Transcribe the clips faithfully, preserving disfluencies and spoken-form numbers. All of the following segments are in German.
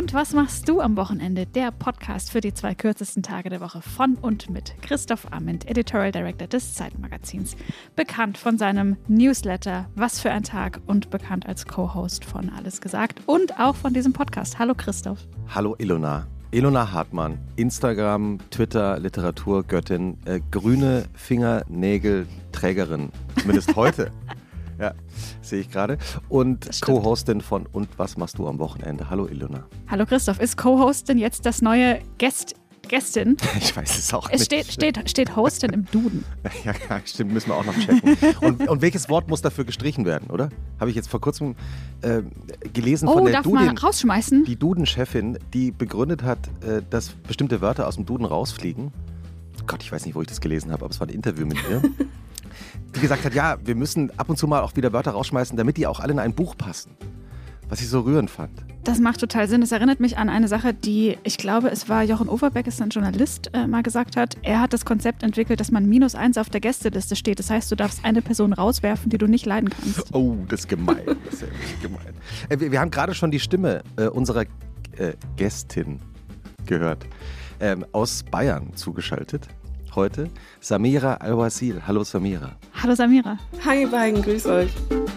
Und was machst du am Wochenende? Der Podcast für die zwei kürzesten Tage der Woche von und mit Christoph Amend, Editorial Director des Zeitmagazins. Bekannt von seinem Newsletter Was für ein Tag und bekannt als Co-Host von Alles gesagt und auch von diesem Podcast. Hallo Christoph. Hallo Ilona. Ilona Hartmann, Instagram, Twitter, Literaturgöttin, äh, grüne Fingernägelträgerin, zumindest heute. Ja, sehe ich gerade. Und Co-Hostin von Und was machst du am Wochenende? Hallo Ilona. Hallo Christoph. Ist Co-Hostin jetzt das neue Guest, Gästin? Ich weiß es auch es nicht. Steht, steht, steht Hostin im Duden. Ja, ja, stimmt, müssen wir auch noch checken. Und, und welches Wort muss dafür gestrichen werden, oder? Habe ich jetzt vor kurzem äh, gelesen oh, von der darf Duden. man rausschmeißen? Die Duden-Chefin, die begründet hat, äh, dass bestimmte Wörter aus dem Duden rausfliegen. Gott, ich weiß nicht, wo ich das gelesen habe, aber es war ein Interview mit ihr. Die gesagt hat, ja, wir müssen ab und zu mal auch wieder Wörter rausschmeißen, damit die auch alle in ein Buch passen. Was ich so rührend fand. Das macht total Sinn. Es erinnert mich an eine Sache, die, ich glaube, es war Jochen Overbeck, ist ein Journalist, äh, mal gesagt hat. Er hat das Konzept entwickelt, dass man minus eins auf der Gästeliste steht. Das heißt, du darfst eine Person rauswerfen, die du nicht leiden kannst. Oh, das ist gemein. Das ist ja wirklich gemein. Äh, wir, wir haben gerade schon die Stimme äh, unserer äh, Gästin gehört. Ähm, aus Bayern zugeschaltet. Heute Samira Al-Wasil. Hallo Samira. Hallo Samira. Hi ihr beiden, grüß euch.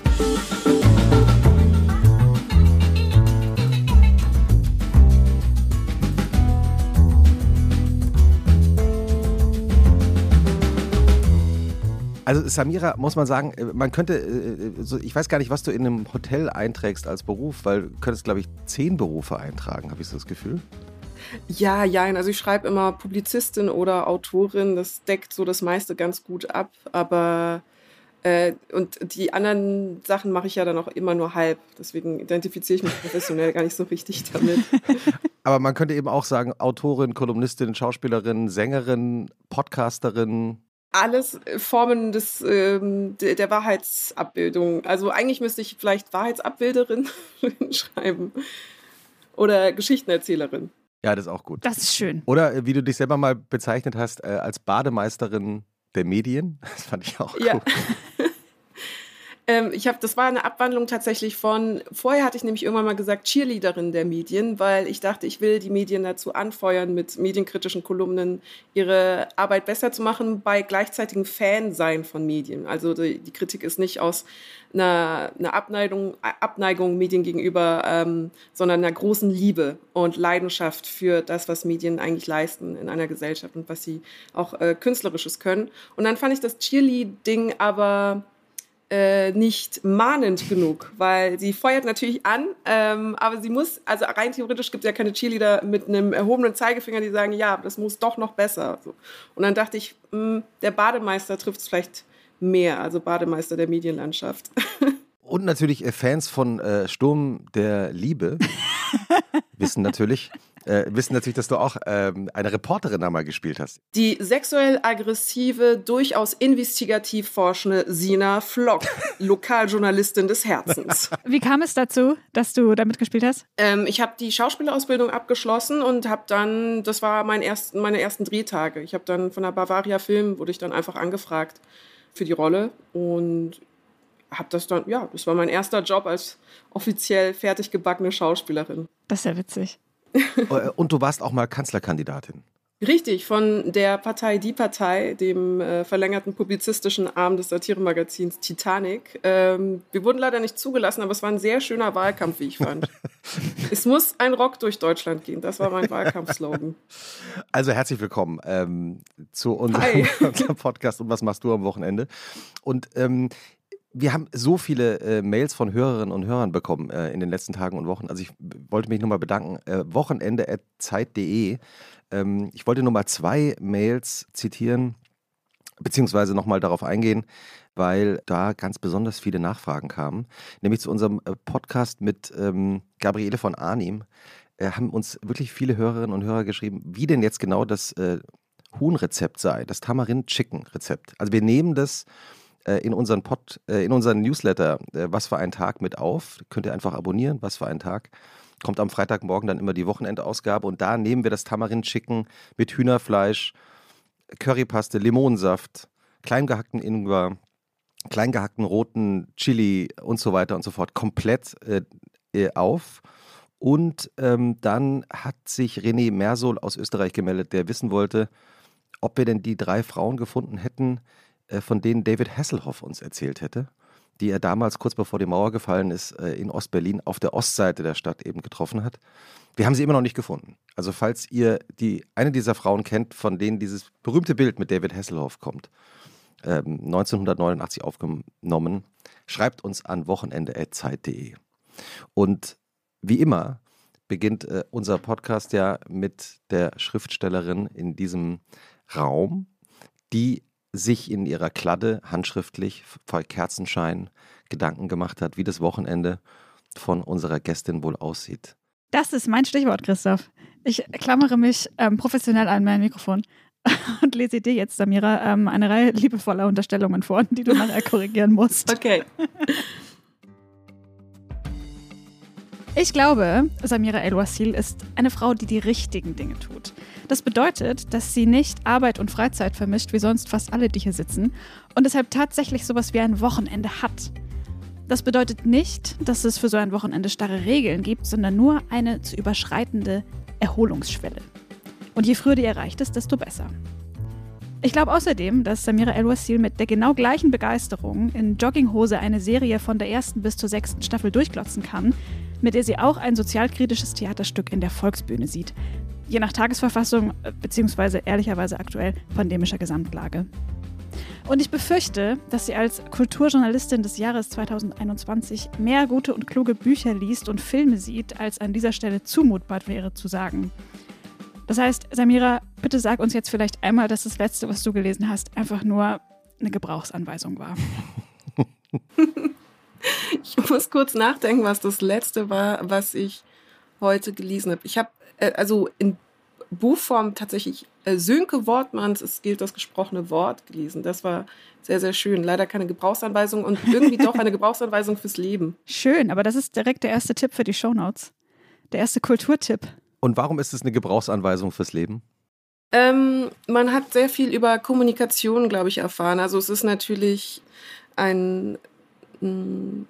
Also Samira, muss man sagen, man könnte, ich weiß gar nicht, was du in einem Hotel einträgst als Beruf, weil du könntest, glaube ich, zehn Berufe eintragen, habe ich so das Gefühl. Ja, ja, also ich schreibe immer Publizistin oder Autorin, das deckt so das meiste ganz gut ab, aber äh, und die anderen Sachen mache ich ja dann auch immer nur halb, deswegen identifiziere ich mich professionell gar nicht so richtig damit. Aber man könnte eben auch sagen, Autorin, Kolumnistin, Schauspielerin, Sängerin, Podcasterin. Alles Formen des, ähm, der Wahrheitsabbildung. Also eigentlich müsste ich vielleicht Wahrheitsabbilderin schreiben oder Geschichtenerzählerin. Ja, das ist auch gut. Das ist schön. Oder wie du dich selber mal bezeichnet hast, äh, als Bademeisterin der Medien. Das fand ich auch cool. Ja. ähm, ich hab, das war eine Abwandlung tatsächlich von, vorher hatte ich nämlich irgendwann mal gesagt, Cheerleaderin der Medien, weil ich dachte, ich will die Medien dazu anfeuern, mit medienkritischen Kolumnen ihre Arbeit besser zu machen, bei gleichzeitigem Fan sein von Medien. Also die, die Kritik ist nicht aus einer, einer Abneigung, Abneigung Medien gegenüber, ähm, sondern einer großen Liebe und Leidenschaft für das, was Medien eigentlich leisten in einer Gesellschaft und was sie auch äh, Künstlerisches können. Und dann fand ich das Cheerlead-Ding aber äh, nicht mahnend genug, weil sie feuert natürlich an, ähm, aber sie muss, also rein theoretisch gibt es ja keine Cheerleader mit einem erhobenen Zeigefinger, die sagen, ja, das muss doch noch besser. So. Und dann dachte ich, mh, der Bademeister trifft es vielleicht mehr, also Bademeister der Medienlandschaft. Und natürlich äh, Fans von äh, Sturm der Liebe wissen natürlich, äh, wissen natürlich, dass du auch ähm, eine Reporterin einmal gespielt hast. Die sexuell aggressive, durchaus investigativ forschende Sina Flock, Lokaljournalistin des Herzens. Wie kam es dazu, dass du da mitgespielt hast? Ähm, ich habe die Schauspielausbildung abgeschlossen und habe dann, das war mein erst, meine ersten Drehtage. Ich habe dann von der Bavaria Film, wurde ich dann einfach angefragt für die Rolle und habe das dann, ja, das war mein erster Job als offiziell fertig gebackene Schauspielerin. Das ist ja witzig. Und du warst auch mal Kanzlerkandidatin. Richtig, von der Partei Die Partei, dem äh, verlängerten publizistischen Arm des Satiremagazins Titanic. Ähm, wir wurden leider nicht zugelassen, aber es war ein sehr schöner Wahlkampf, wie ich fand. Es muss ein Rock durch Deutschland gehen, das war mein Wahlkampfslogan. Also herzlich willkommen ähm, zu unserem, unserem Podcast und was machst du am Wochenende? Und ähm, wir haben so viele äh, Mails von Hörerinnen und Hörern bekommen äh, in den letzten Tagen und Wochen. Also ich wollte mich nochmal bedanken. Äh, wochenende at zeit punkt de. Ähm, ich wollte nur mal zwei Mails zitieren, beziehungsweise nochmal darauf eingehen, weil da ganz besonders viele Nachfragen kamen. Nämlich zu unserem äh, Podcast mit ähm, Gabriele von Arnim. Äh, haben uns wirklich viele Hörerinnen und Hörer geschrieben, wie denn jetzt genau das äh, Huhn-Rezept sei, das Tamarind-Chicken-Rezept. Also wir nehmen das in unseren Pod, in unseren Newsletter Was für ein Tag mit auf. Könnt ihr einfach abonnieren, Was für ein Tag. Kommt am Freitagmorgen dann immer die Wochenendausgabe und da nehmen wir das Tamarind-Chicken mit Hühnerfleisch, Currypaste, Limonensaft, kleingehackten Ingwer, kleingehackten roten Chili und so weiter und so fort komplett äh, auf Und ähm, dann hat sich René Mersohl aus Österreich gemeldet, der wissen wollte, ob wir denn die drei Frauen gefunden hätten, äh, von denen David Hasselhoff uns erzählt hätte, die er damals, kurz bevor die Mauer gefallen ist, äh, in Ostberlin auf der Ostseite der Stadt eben getroffen hat. Wir haben sie immer noch nicht gefunden. Also falls ihr die eine dieser Frauen kennt, von denen dieses berühmte Bild mit David Hasselhoff kommt, ähm, neunzehnhundertneunundachtzig aufgenommen, schreibt uns an wochenende at zeit punkt de. Und wie immer beginnt äh, unser Podcast ja mit der Schriftstellerin in diesem Raum, die sich in ihrer Kladde handschriftlich vor Kerzenschein Gedanken gemacht hat, wie das Wochenende von unserer Gästin wohl aussieht. Das ist mein Stichwort, Christoph. Ich klammere mich ähm, professionell an mein Mikrofon und lese dir jetzt, Samira, ähm, eine Reihe liebevoller Unterstellungen vor, die du nachher korrigieren musst. Okay. Ich glaube, Samira El-Wasil ist eine Frau, die die richtigen Dinge tut. Das bedeutet, dass sie nicht Arbeit und Freizeit vermischt, wie sonst fast alle, die hier sitzen, und deshalb tatsächlich sowas wie ein Wochenende hat. Das bedeutet nicht, dass es für so ein Wochenende starre Regeln gibt, sondern nur eine zu überschreitende Erholungsschwelle. Und je früher die erreicht ist, desto besser. Ich glaube außerdem, dass Samira El-Wasil mit der genau gleichen Begeisterung in Jogginghose eine Serie von der ersten bis zur sechsten Staffel durchglotzen kann, mit der sie auch ein sozialkritisches Theaterstück in der Volksbühne sieht. Je nach Tagesverfassung, beziehungsweise ehrlicherweise aktuell pandemischer Gesamtlage. Und ich befürchte, dass sie als Kulturjournalistin des Jahres zweitausendeinundzwanzig mehr gute und kluge Bücher liest und Filme sieht, als an dieser Stelle zumutbar wäre zu sagen. Das heißt, Samira, bitte sag uns jetzt vielleicht einmal, dass das Letzte, was du gelesen hast, einfach nur eine Gebrauchsanweisung war. Ich muss kurz nachdenken, was das Letzte war, was ich heute gelesen habe. Ich habe äh, also in Buchform tatsächlich äh, Sönke Wortmanns Es gilt das gesprochene Wort gelesen. Das war sehr, sehr schön. Leider keine Gebrauchsanweisung und irgendwie doch eine Gebrauchsanweisung fürs Leben. Schön, aber das ist direkt der erste Tipp für die Shownotes. Der erste Kulturtipp. Und warum ist es eine Gebrauchsanweisung fürs Leben? Ähm, man hat sehr viel über Kommunikation, glaube ich, erfahren. Also es ist natürlich ein... Mh,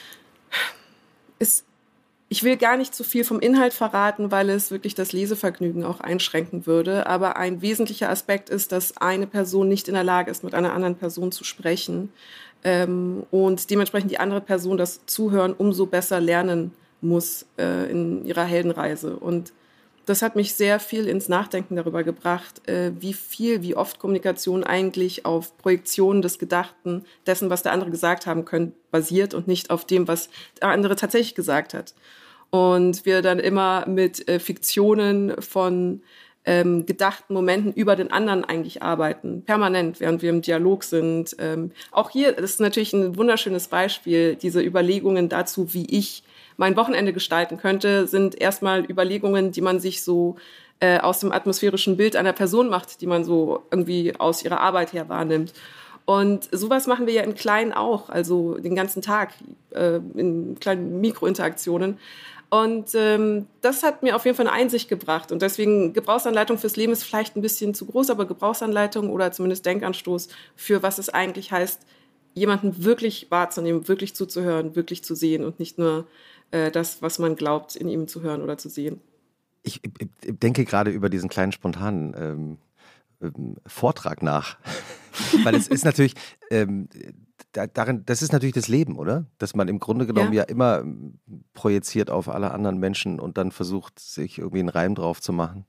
ist Ich will gar nicht zu viel vom Inhalt verraten, weil es wirklich das Lesevergnügen auch einschränken würde. Aber ein wesentlicher Aspekt ist, dass eine Person nicht in der Lage ist, mit einer anderen Person zu sprechen. Ähm, und dementsprechend die andere Person das Zuhören umso besser lernen muss äh, in ihrer Heldenreise. Und das hat mich sehr viel ins Nachdenken darüber gebracht, äh, wie viel, wie oft Kommunikation eigentlich auf Projektionen des Gedachten, dessen, was der andere gesagt haben könnte, basiert und nicht auf dem, was der andere tatsächlich gesagt hat. Und wir dann immer mit äh, Fiktionen von ähm, gedachten Momenten über den anderen eigentlich arbeiten, permanent, während wir im Dialog sind. Ähm, auch hier, das ist natürlich ein wunderschönes Beispiel, diese Überlegungen dazu, wie ich mein Wochenende gestalten könnte, sind erstmal Überlegungen, die man sich so äh, aus dem atmosphärischen Bild einer Person macht, die man so irgendwie aus ihrer Arbeit her wahrnimmt. Und sowas machen wir ja im Kleinen auch, also den ganzen Tag äh, in kleinen Mikrointeraktionen. Und ähm, das hat mir auf jeden Fall eine Einsicht gebracht. Und deswegen Gebrauchsanleitung fürs Leben ist vielleicht ein bisschen zu groß, aber Gebrauchsanleitung oder zumindest Denkanstoß für was es eigentlich heißt, jemanden wirklich wahrzunehmen, wirklich zuzuhören, wirklich zu sehen und nicht nur äh, das, was man glaubt, in ihm zu hören oder zu sehen. Ich, ich denke gerade über diesen kleinen spontanen ähm, ähm, Vortrag nach, weil es ist natürlich, ähm, da, darin, das ist natürlich das Leben, oder? Dass man im Grunde genommen ja, ja immer projiziert auf alle anderen Menschen und dann versucht, sich irgendwie einen Reim drauf zu machen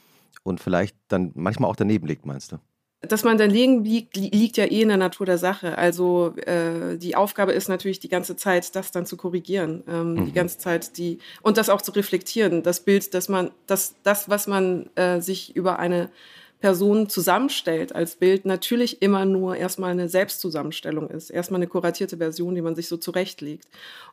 und vielleicht dann manchmal auch daneben liegt, meinst du? Dass man daneben liegt, liegt ja eh in der Natur der Sache. Also äh, die Aufgabe ist natürlich die ganze Zeit, das dann zu korrigieren, ähm, mhm. die ganze Zeit die und das auch zu reflektieren. Das Bild, dass man, dass das, was man äh, sich über eine Person zusammenstellt als Bild, natürlich immer nur erstmal eine Selbstzusammenstellung ist, erstmal eine kuratierte Version, die man sich so zurechtlegt.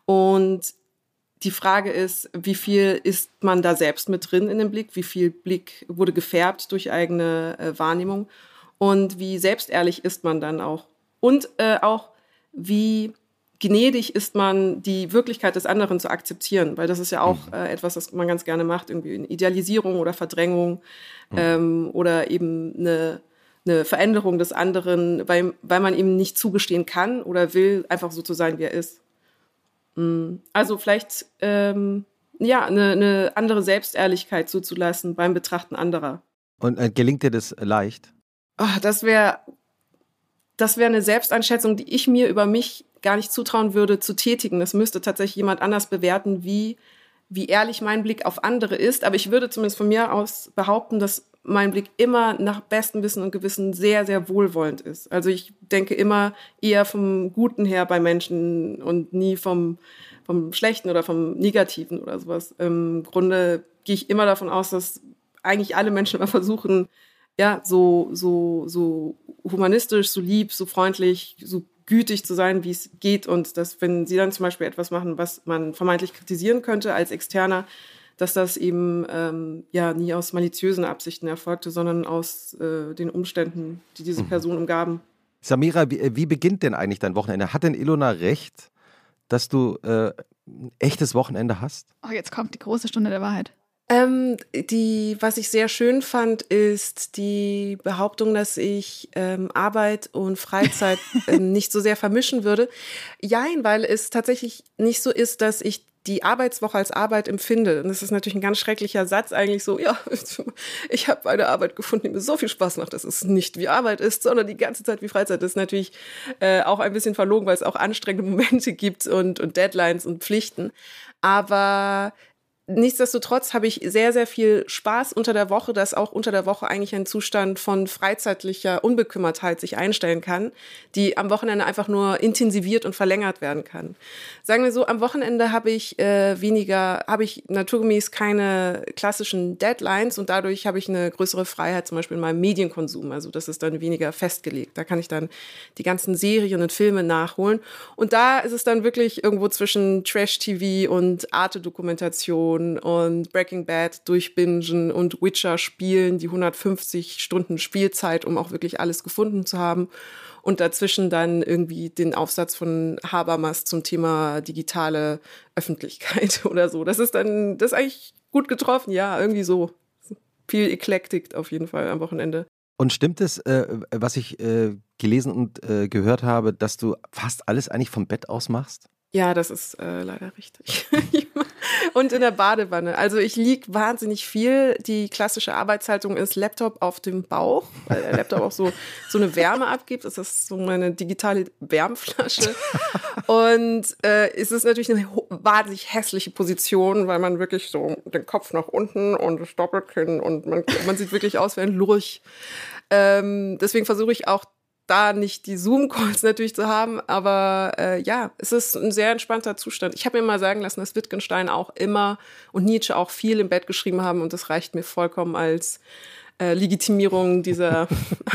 Und die Frage ist, wie viel ist man da selbst mit drin in dem Blick? Wie viel Blick wurde gefärbt durch eigene äh, Wahrnehmung? Und wie selbstehrlich ist man dann auch? Und äh, auch, wie gnädig ist man, die Wirklichkeit des anderen zu akzeptieren? Weil das ist ja auch äh, etwas, was man ganz gerne macht, irgendwie in Idealisierung oder Verdrängung mhm. ähm, oder eben eine, eine Veränderung des anderen, weil, weil man ihm nicht zugestehen kann oder will, einfach so zu sein, wie er ist. Mhm. Also vielleicht, ähm, ja, eine, eine andere Selbstehrlichkeit zuzulassen beim Betrachten anderer. Und äh, gelingt dir das leicht? Oh, das wäre das wäre eine Selbsteinschätzung, die ich mir über mich gar nicht zutrauen würde zu tätigen. Das müsste tatsächlich jemand anders bewerten, wie, wie ehrlich mein Blick auf andere ist. Aber ich würde zumindest von mir aus behaupten, dass mein Blick immer nach bestem Wissen und Gewissen sehr, sehr wohlwollend ist. Also ich denke immer eher vom Guten her bei Menschen und nie vom, vom Schlechten oder vom Negativen oder sowas. Im Grunde gehe ich immer davon aus, dass eigentlich alle Menschen immer versuchen, ja, so, so, so humanistisch, so lieb, so freundlich, so gütig zu sein, wie es geht. Und dass, wenn sie dann zum Beispiel etwas machen, was man vermeintlich kritisieren könnte als Externer, dass das eben ähm, ja nie aus maliziösen Absichten erfolgte, sondern aus äh, den Umständen, die diese Person umgaben. Samira, wie, wie beginnt denn eigentlich dein Wochenende? Hat denn Ilona recht, dass du äh, ein echtes Wochenende hast? Oh, jetzt kommt die große Stunde der Wahrheit. Ähm, die, was ich sehr schön fand, ist die Behauptung, dass ich ähm, Arbeit und Freizeit ähm, nicht so sehr vermischen würde. Jein, weil es tatsächlich nicht so ist, dass ich die Arbeitswoche als Arbeit empfinde. Und das ist natürlich ein ganz schrecklicher Satz, eigentlich so, ja, ich habe eine Arbeit gefunden, die mir so viel Spaß macht, dass es nicht wie Arbeit ist, sondern die ganze Zeit wie Freizeit. Das ist natürlich äh, auch ein bisschen verlogen, weil es auch anstrengende Momente gibt und, und Deadlines und Pflichten. Aber nichtsdestotrotz habe ich sehr, sehr viel Spaß unter der Woche, dass auch unter der Woche eigentlich ein Zustand von freizeitlicher Unbekümmertheit sich einstellen kann, die am Wochenende einfach nur intensiviert und verlängert werden kann. Sagen wir so, am Wochenende habe ich äh, weniger, habe ich naturgemäß keine klassischen Deadlines und dadurch habe ich eine größere Freiheit, zum Beispiel in meinem Medienkonsum. Also das ist dann weniger festgelegt. Da kann ich dann die ganzen Serien und Filme nachholen. Und da ist es dann wirklich irgendwo zwischen Trash-T V und Arte-Dokumentation und Breaking Bad durchbingen und Witcher spielen, die hundertfünfzig Stunden Spielzeit, um auch wirklich alles gefunden zu haben. Und dazwischen dann irgendwie den Aufsatz von Habermas zum Thema digitale Öffentlichkeit oder so. Das ist dann, das ist eigentlich gut getroffen, ja, irgendwie so. Viel Eklektik auf jeden Fall am Wochenende. Und stimmt es, äh, was ich äh, gelesen und äh, gehört habe, dass du fast alles eigentlich vom Bett aus machst? Ja, das ist äh, leider richtig. Und in der Badewanne. Also ich liege wahnsinnig viel. Die klassische Arbeitshaltung ist Laptop auf dem Bauch, weil der Laptop auch so, so eine Wärme abgibt. Das ist so meine digitale Wärmflasche. Und äh, es ist natürlich eine wahnsinnig hässliche Position, weil man wirklich so den Kopf nach unten und das Doppelkinn und man, man sieht wirklich aus wie ein Lurch. Ähm, deswegen versuche ich auch da nicht die Zoom-Calls natürlich zu haben, aber äh, ja, es ist ein sehr entspannter Zustand. Ich habe mir mal sagen lassen, dass Wittgenstein auch immer und Nietzsche auch viel im Bett geschrieben haben und das reicht mir vollkommen als äh, Legitimierung dieser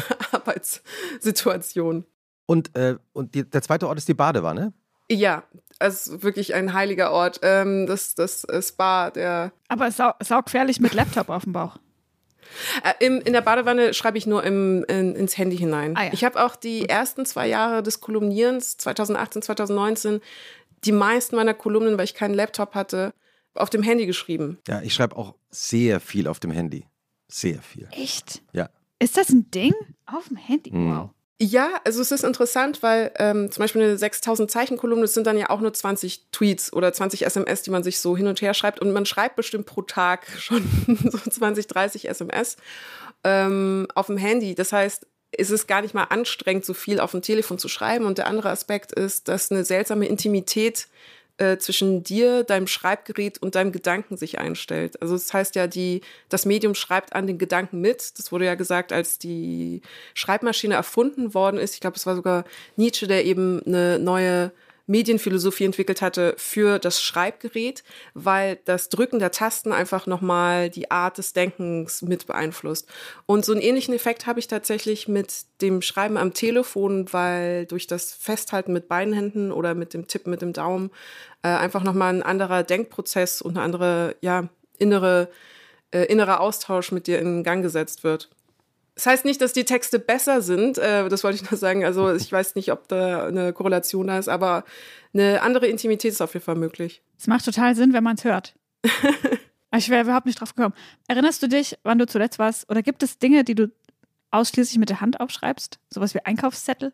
Arbeitssituation. Und, äh, und die, der zweite Ort ist die Badewanne? Ja, also wirklich ein heiliger Ort. Ähm, das, das Spa, der... Aber sau, saugefährlich mit Laptop auf dem Bauch. Äh, im, in der Badewanne schreibe ich nur im, in, ins Handy hinein. Ah, ja. Ich habe auch die ersten zwei Jahre des Kolumnierens, zweitausendachtzehn, zweitausendneunzehn, die meisten meiner Kolumnen, weil ich keinen Laptop hatte, auf dem Handy geschrieben. Ja, ich schreibe auch sehr viel auf dem Handy. Sehr viel. Echt? Ja. Ist das ein Ding? Auf dem Handy? Mhm. Wow. Ja, also es ist interessant, weil ähm, zum Beispiel eine sechstausend Zeichen Kolumne, das sind dann ja auch nur zwanzig Tweets oder zwanzig S M S, die man sich so hin und her schreibt. Und man schreibt bestimmt pro Tag schon so zwanzig, dreißig S M S ähm, auf dem Handy. Das heißt, es ist gar nicht mal anstrengend, so viel auf dem Telefon zu schreiben. Und der andere Aspekt ist, dass eine seltsame Intimität äh, zwischen dir, deinem Schreibgerät und deinem Gedanken sich einstellt. Also das heißt ja, die, das Medium schreibt an den Gedanken mit. Das wurde ja gesagt, als die Schreibmaschine erfunden worden ist. Ich glaube, es war sogar Nietzsche, der eben eine neue Medienphilosophie entwickelt hatte für das Schreibgerät, weil das Drücken der Tasten einfach nochmal die Art des Denkens mit beeinflusst. Und so einen ähnlichen Effekt habe ich tatsächlich mit dem Schreiben am Telefon, weil durch das Festhalten mit beiden Händen oder mit dem Tippen mit dem Daumen äh, einfach nochmal ein anderer Denkprozess und eine andere, ja, innere, äh, innerer Austausch mit dir in Gang gesetzt wird. Das heißt nicht, dass die Texte besser sind, äh, das wollte ich nur sagen. Also ich weiß nicht, ob da eine Korrelation da ist, aber eine andere Intimität ist auf jeden Fall möglich. Es macht total Sinn, wenn man es hört. Ich wäre überhaupt nicht drauf gekommen. Erinnerst du dich, wann du zuletzt warst? Oder gibt es Dinge, die du ausschließlich mit der Hand aufschreibst? Sowas wie Einkaufszettel?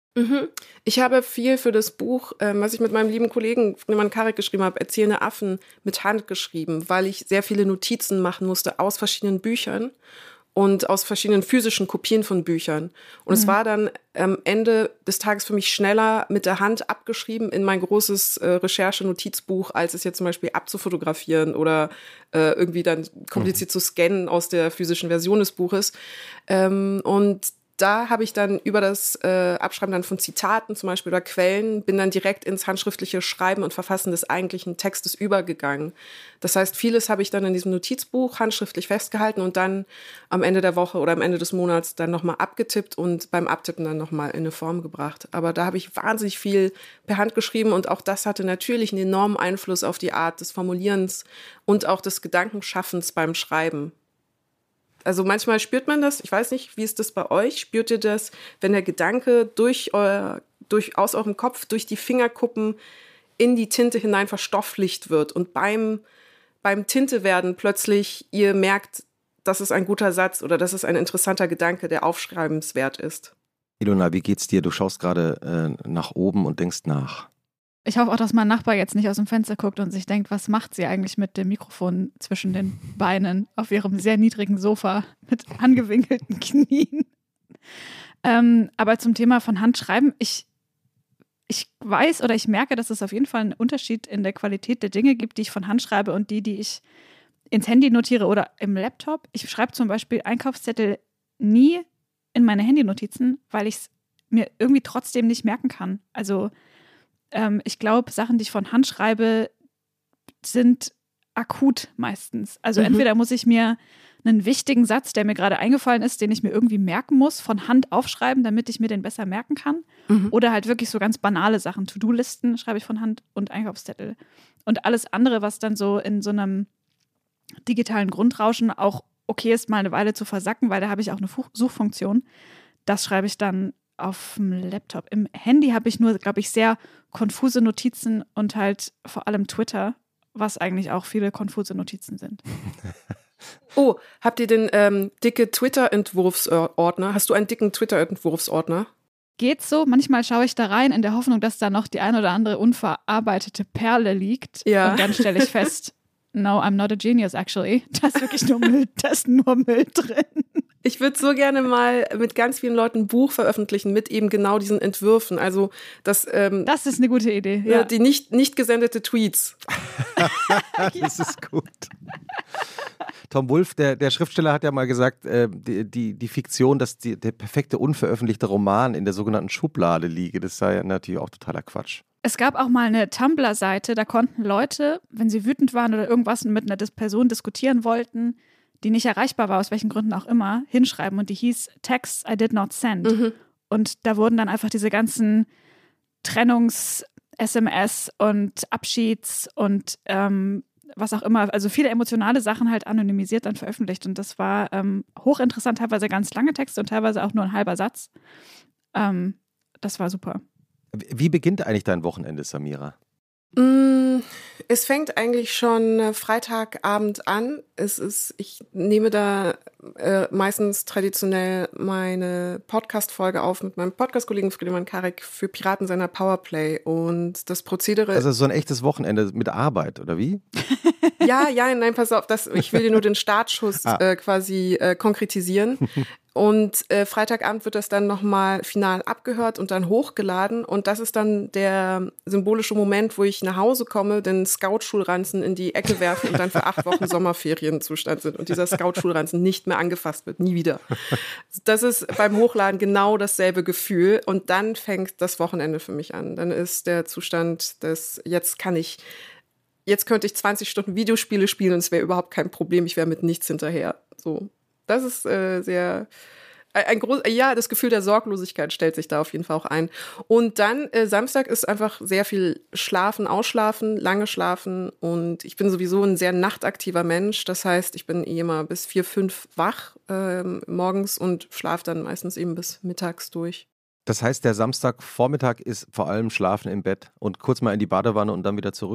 Mhm. Ich habe viel für das Buch, ähm, was ich mit meinem lieben Kollegen Friedemann Karik geschrieben habe, Erzählende Affen, mit Hand geschrieben, weil ich sehr viele Notizen machen musste aus verschiedenen Büchern und aus verschiedenen physischen Kopien von Büchern. Und mhm. es war dann am Ende des Tages für mich schneller mit der Hand abgeschrieben in mein großes äh, Recherche-Notizbuch, als es jetzt zum Beispiel abzufotografieren oder äh, irgendwie dann kompliziert mhm. zu scannen aus der physischen Version des Buches. Ähm, und da habe ich dann über das äh, Abschreiben dann von Zitaten zum Beispiel oder Quellen, bin dann direkt ins handschriftliche Schreiben und Verfassen des eigentlichen Textes übergegangen. Das heißt, vieles habe ich dann in diesem Notizbuch handschriftlich festgehalten und dann am Ende der Woche oder am Ende des Monats dann nochmal abgetippt und beim Abtippen dann nochmal in eine Form gebracht. Aber da habe ich wahnsinnig viel per Hand geschrieben und auch das hatte natürlich einen enormen Einfluss auf die Art des Formulierens und auch des Gedankenschaffens beim Schreiben. Also manchmal spürt man das, ich weiß nicht, wie ist das bei euch? Spürt ihr das, wenn der Gedanke durch euer, durch, aus eurem Kopf, durch die Fingerkuppen in die Tinte hinein verstofflicht wird und beim, beim Tintewerden plötzlich ihr merkt, das ist ein guter Satz oder das ist ein interessanter Gedanke, der aufschreibenswert ist? Ilona, wie geht's dir? Du schaust gerade äh, nach oben und denkst nach. Ich hoffe auch, dass mein Nachbar jetzt nicht aus dem Fenster guckt und sich denkt, was macht sie eigentlich mit dem Mikrofon zwischen den Beinen auf ihrem sehr niedrigen Sofa mit angewinkelten Knien. Ähm, aber zum Thema von Hand schreiben, ich, ich weiß oder ich merke, dass es auf jeden Fall einen Unterschied in der Qualität der Dinge gibt, die ich von Hand schreibe und die, die ich ins Handy notiere oder im Laptop. Ich schreibe zum Beispiel Einkaufszettel nie in meine Handynotizen, weil ich es mir irgendwie trotzdem nicht merken kann. Also Ähm, ich glaube, Sachen, die ich von Hand schreibe, sind akut meistens. Also mhm. entweder muss ich mir einen wichtigen Satz, der mir gerade eingefallen ist, den ich mir irgendwie merken muss, von Hand aufschreiben, damit ich mir den besser merken kann. Mhm. Oder halt wirklich so ganz banale Sachen. To-Do-Listen schreibe ich von Hand und Einkaufszettel. Und alles andere, was dann so in so einem digitalen Grundrauschen auch okay ist, mal eine Weile zu versacken, weil da habe ich auch eine Suchfunktion, das schreibe ich dann auf dem Laptop. Im Handy habe ich nur, glaube ich, sehr konfuse Notizen und halt vor allem Twitter, was eigentlich auch viele konfuse Notizen sind. Oh, habt ihr den ähm, dicke Twitter-Entwurfsordner? Hast du einen dicken Twitter-Entwurfsordner? Geht so. Manchmal schaue ich da rein in der Hoffnung, dass da noch die ein oder andere unverarbeitete Perle liegt. Ja. Und dann stelle ich fest, no, I'm not a genius actually. Da ist wirklich nur Müll, da ist nur Müll drin. Ich würde so gerne mal mit ganz vielen Leuten ein Buch veröffentlichen mit eben genau diesen Entwürfen. Also das, ähm, das ist eine gute Idee. Ja. Die nicht, nicht gesendete Tweets. Das ist gut. Tom Wolfe, der, der Schriftsteller, hat ja mal gesagt, äh, die, die, die Fiktion, dass die, der perfekte unveröffentlichte Roman in der sogenannten Schublade liege, das sei ja natürlich auch totaler Quatsch. Es gab auch mal eine Tumblr-Seite, da konnten Leute, wenn sie wütend waren oder irgendwas mit einer Person diskutieren wollten, die nicht erreichbar war, aus welchen Gründen auch immer, hinschreiben. Und die hieß Texts I did not send. Mhm. Und da wurden dann einfach diese ganzen Trennungs-S M S und Abschieds und ähm, was auch immer, also viele emotionale Sachen halt anonymisiert dann veröffentlicht. Und das war ähm, hochinteressant, teilweise ganz lange Texte und teilweise auch nur ein halber Satz. Ähm, das war super. Wie beginnt eigentlich dein Wochenende, Samira? Mm, es fängt eigentlich schon Freitagabend an. Es ist, ich nehme da äh, meistens traditionell meine Podcast-Folge auf mit meinem Podcast-Kollegen Friedemann Karik für Piraten seiner Powerplay. Und das Prozedere. Also so ein echtes Wochenende mit Arbeit, oder wie? Ja, ja, nein, pass auf, das, ich will dir nur den Startschuss ah. äh, quasi äh, konkretisieren. Und äh, Freitagabend wird das dann nochmal final abgehört und dann hochgeladen. Und das ist dann der symbolische Moment, wo ich nach Hause komme, den Scout-Schulranzen in die Ecke werfe und dann für acht Wochen Sommerferienzustand sind. Und dieser Scout-Schulranzen nicht mehr angefasst wird, nie wieder. Das ist beim Hochladen genau dasselbe Gefühl. Und dann fängt das Wochenende für mich an. Dann ist der Zustand des, jetzt kann ich, jetzt könnte ich zwanzig Stunden Videospiele spielen und es wäre überhaupt kein Problem. Ich wäre mit nichts hinterher. So. Das ist äh, sehr, ein, ein groß, ja, das Gefühl der Sorglosigkeit stellt sich da auf jeden Fall auch ein. Und dann, äh, Samstag ist einfach sehr viel Schlafen, Ausschlafen, lange Schlafen und ich bin sowieso ein sehr nachtaktiver Mensch. Das heißt, ich bin eh immer bis vier, fünf wach äh, morgens und schlafe dann meistens eben bis mittags durch. Das heißt, der Samstagvormittag ist vor allem Schlafen im Bett und kurz mal in die Badewanne und dann wieder zurück?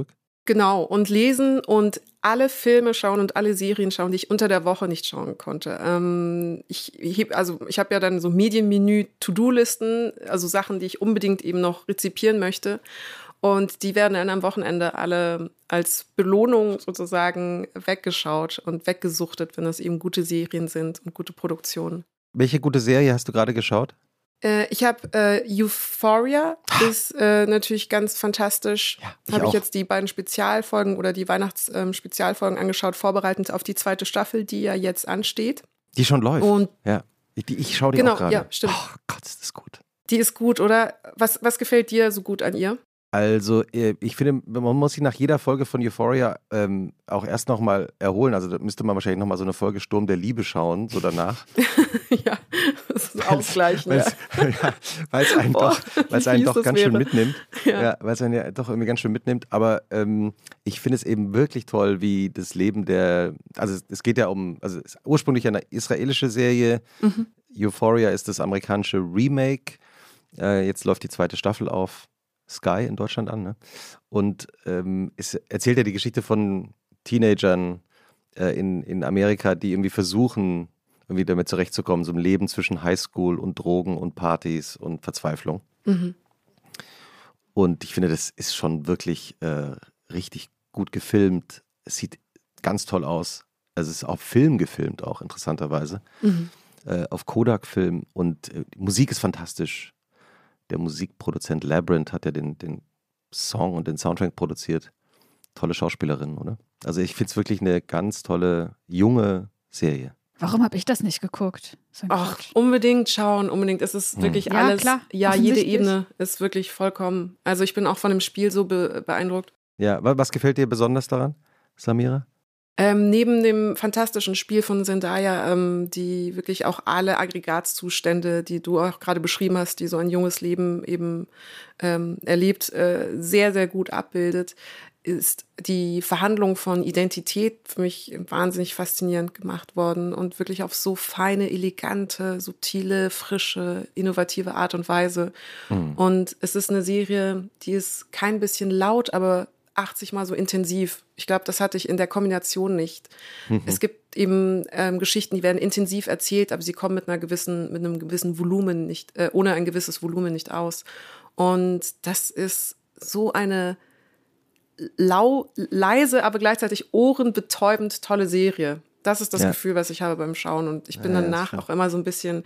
Genau, und lesen und alle Filme schauen und alle Serien schauen, die ich unter der Woche nicht schauen konnte. Ähm, ich heb, also ich habe ja dann so Medienmenü, To-Do-Listen, also Sachen, die ich unbedingt eben noch rezipieren möchte. Und die werden dann am Wochenende alle als Belohnung sozusagen weggeschaut und weggesuchtet, wenn das eben gute Serien sind und gute Produktionen. Welche gute Serie hast du gerade geschaut? Äh, ich habe äh, Euphoria, ist äh, natürlich ganz fantastisch. Ja, ich habe ich auch. jetzt die beiden Spezialfolgen oder die Weihnachts-Spezialfolgen ähm, angeschaut, vorbereitend auf die zweite Staffel, die ja jetzt ansteht. Die schon läuft. Und ja, ich, die, ich schaue die genau, auch gerade. ja, stimmt. Oh Gott, ist das gut. Die ist gut, oder? Was, was gefällt dir so gut an ihr? Also ich finde, man muss sich nach jeder Folge von Euphoria ähm, auch erst nochmal erholen. Also da müsste man wahrscheinlich nochmal so eine Folge Sturm der Liebe schauen, so danach. Ja, das ist ausgleichen. Weil's, ja. ja, weil es einen Boah, doch, weil's einen doch ganz wäre. schön mitnimmt. Ja, ja weil es einen ja doch irgendwie ganz schön mitnimmt. Aber ähm, ich finde es eben wirklich toll, wie das Leben der, also es, es geht ja um, also es ist ursprünglich eine israelische Serie. Mhm. Euphoria ist das amerikanische Remake. Äh, jetzt läuft die zweite Staffel auf Sky in Deutschland an, ne? Und ähm, es erzählt ja die Geschichte von Teenagern äh, in, in Amerika, die irgendwie versuchen, irgendwie damit zurechtzukommen, so ein Leben zwischen Highschool und Drogen und Partys und Verzweiflung. Mhm. Und ich finde, das ist schon wirklich äh, richtig gut gefilmt. Es sieht ganz toll aus. Also es ist auf Film gefilmt auch, interessanterweise. Mhm. Äh, auf Kodak-Film. Und äh, die Musik ist fantastisch. Der Musikproduzent Labyrinth hat ja den, den Song und den Soundtrack produziert. Tolle Schauspielerin, oder? Also ich finde es wirklich eine ganz tolle, junge Serie. Warum habe ich das nicht geguckt? So Ach, unbedingt schauen, unbedingt. Es ist hm. wirklich ja, alles, klar, ja, jede Ebene ist wirklich vollkommen. Also ich bin auch von dem Spiel so be- beeindruckt. Ja, was gefällt dir besonders daran, Samira? Ähm, neben dem fantastischen Spiel von Zendaya, ähm, die wirklich auch alle Aggregatzustände, die du auch gerade beschrieben hast, die so ein junges Leben eben ähm, erlebt, äh, sehr, sehr gut abbildet, ist die Verhandlung von Identität für mich wahnsinnig faszinierend gemacht worden und wirklich auf so feine, elegante, subtile, frische, innovative Art und Weise. Mhm. Und es ist eine Serie, die ist kein bisschen laut, aber achtzig Mal so intensiv. Ich glaube, das hatte ich in der Kombination nicht. Mhm. Es gibt eben ähm, Geschichten, die werden intensiv erzählt, aber sie kommen mit einer gewissen, mit einem gewissen Volumen nicht, äh, ohne ein gewisses Volumen nicht aus. Und das ist so eine lau, leise, aber gleichzeitig ohrenbetäubend tolle Serie. Das ist das ja. Gefühl, was ich habe beim Schauen. Und ich bin ja, danach auch immer so ein bisschen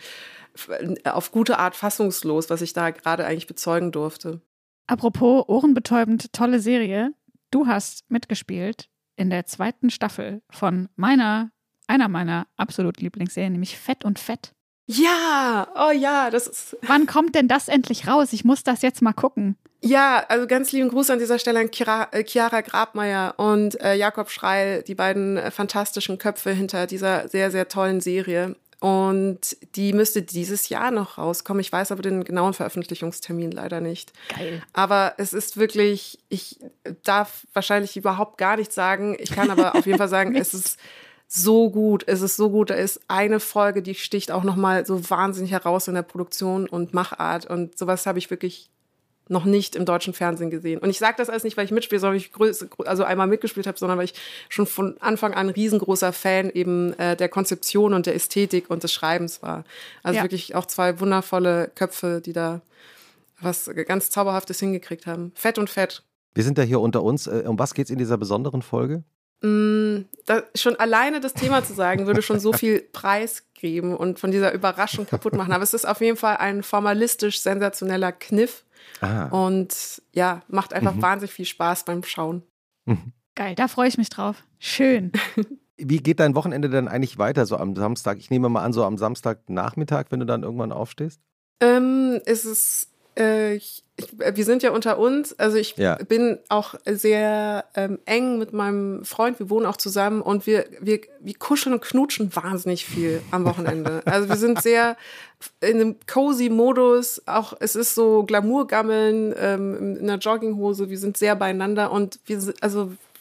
auf gute Art fassungslos, was ich da gerade eigentlich bezeugen durfte. Apropos ohrenbetäubend tolle Serie, du hast mitgespielt in der zweiten Staffel von meiner, einer meiner absolut Lieblingsserien, nämlich Fett und Fett. Ja, oh ja, das ist... Wann kommt denn das endlich raus? Ich muss das jetzt mal gucken. Ja, also ganz lieben Gruß an dieser Stelle an Chiara, äh, Chiara Grabmeier und äh, Jakob Schreil, die beiden äh, fantastischen Köpfe hinter dieser sehr, sehr tollen Serie. Und die müsste dieses Jahr noch rauskommen. Ich weiß aber den genauen Veröffentlichungstermin leider nicht. Geil. Aber es ist wirklich, ich darf wahrscheinlich überhaupt gar nichts sagen. Ich kann aber auf jeden Fall sagen, es ist so gut. Es ist so gut. Da ist eine Folge, die sticht auch nochmal so wahnsinnig heraus in der Produktion und Machart. Und sowas habe ich wirklich noch nicht im deutschen Fernsehen gesehen. Und ich sage das alles nicht, weil ich mitspiele, sondern weil ich größ, also einmal mitgespielt habe, sondern weil ich schon von Anfang an riesengroßer Fan eben äh, der Konzeption und der Ästhetik und des Schreibens war. Also ja. wirklich auch zwei wundervolle Köpfe, die da was ganz Zauberhaftes hingekriegt haben. Fett und Fett. Wir sind ja hier unter uns. Um was geht's in dieser besonderen Folge? Mm, da, schon alleine das Thema zu sagen, würde schon so viel Preis geben und von dieser Überraschung kaputt machen. Aber es ist auf jeden Fall ein formalistisch sensationeller Kniff. Ah. Und ja, macht einfach mhm. wahnsinnig viel Spaß beim Schauen. Mhm. Geil, da freue ich mich drauf. Schön. Wie geht dein Wochenende denn eigentlich weiter, so am Samstag? Ich nehme mal an, so am Samstagnachmittag, wenn du dann irgendwann aufstehst? Ähm, es ist, äh, ich, ich, wir sind ja unter uns, also ich ja. bin auch sehr ähm, eng mit meinem Freund, wir wohnen auch zusammen und wir, wir, wir kuscheln und knutschen wahnsinnig viel am Wochenende. Also wir sind sehr in einem cozy Modus, auch es ist so Glamour-Gammeln ähm, in einer Jogginghose, wir sind sehr beieinander und wir, also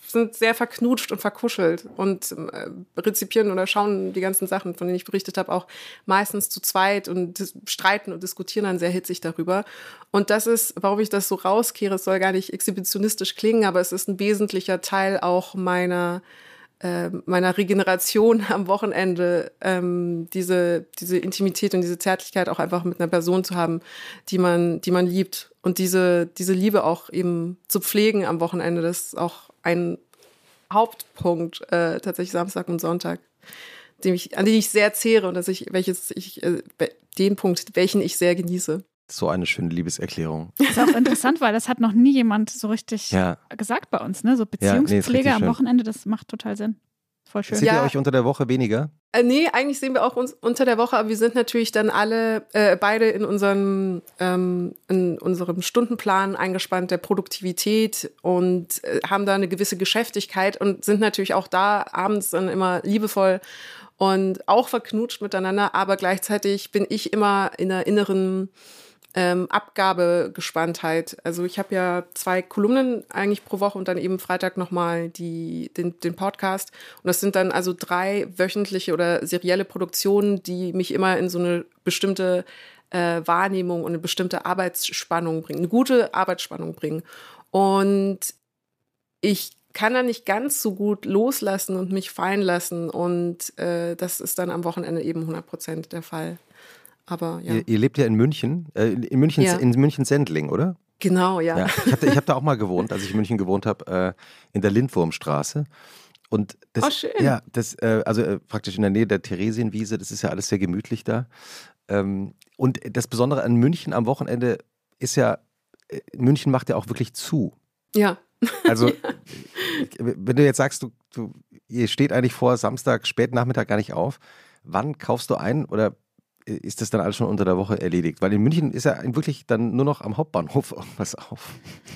sind sehr verknutscht und verkuschelt und äh, rezipieren oder schauen die ganzen Sachen, von denen ich berichtet habe, auch meistens zu zweit und dis- streiten und diskutieren dann sehr hitzig darüber. Und das ist, warum ich das so rauskehre, es soll gar nicht exhibitionistisch klingen, aber es ist ein wesentlicher Teil auch meiner äh, meiner Regeneration am Wochenende, ähm, diese, diese Intimität und diese Zärtlichkeit auch einfach mit einer Person zu haben, die man, die man liebt. Und diese, diese Liebe auch eben zu pflegen am Wochenende, das ist auch ein Hauptpunkt, äh, tatsächlich Samstag und Sonntag, dem ich, an den ich sehr zehre und dass ich, welches ich, äh, den Punkt, welchen ich sehr genieße. So eine schöne Liebeserklärung. Das ist auch interessant, weil das hat noch nie jemand so richtig ja. gesagt bei uns, ne? So Beziehungspflege ja, nee, am Wochenende, das macht total Sinn. Voll schön. Seht ja. ihr euch unter der Woche weniger? Äh, nee, eigentlich sehen wir auch uns unter der Woche, aber wir sind natürlich dann alle, äh, beide in unserem, ähm, in unserem Stundenplan eingespannt der Produktivität und äh, haben da eine gewisse Geschäftigkeit und sind natürlich auch da abends dann immer liebevoll und auch verknutscht miteinander, aber gleichzeitig bin ich immer in einer inneren Ähm, Abgabegespanntheit. Also ich habe ja zwei Kolumnen eigentlich pro Woche und dann eben Freitag nochmal die, den, den Podcast. Und das sind dann also drei wöchentliche oder serielle Produktionen, die mich immer in so eine bestimmte äh, Wahrnehmung und eine bestimmte Arbeitsspannung bringen, eine gute Arbeitsspannung bringen. Und ich kann da nicht ganz so gut loslassen und mich fallen lassen. Und äh, das ist dann am Wochenende eben hundert Prozent der Fall. Aber, ja. ihr, ihr lebt ja in München, äh, in München, ja. in München-Sendling, oder? Genau, ja. ja ich habe ich hab da auch mal gewohnt, als ich in München gewohnt habe, äh, in der Lindwurmstraße. Und das, oh, schön. Ja, das, äh, also äh, praktisch in der Nähe der Theresienwiese, das ist ja alles sehr gemütlich da. Ähm, und das Besondere an München am Wochenende ist ja, äh, München macht ja auch wirklich zu. Ja. Also, ja. wenn du jetzt sagst, du, du, ihr steht eigentlich vor Samstag, Spätnachmittag gar nicht auf, wann kaufst du ein oder ist das dann alles schon unter der Woche erledigt? Weil in München ist ja wirklich dann nur noch am Hauptbahnhof irgendwas auf.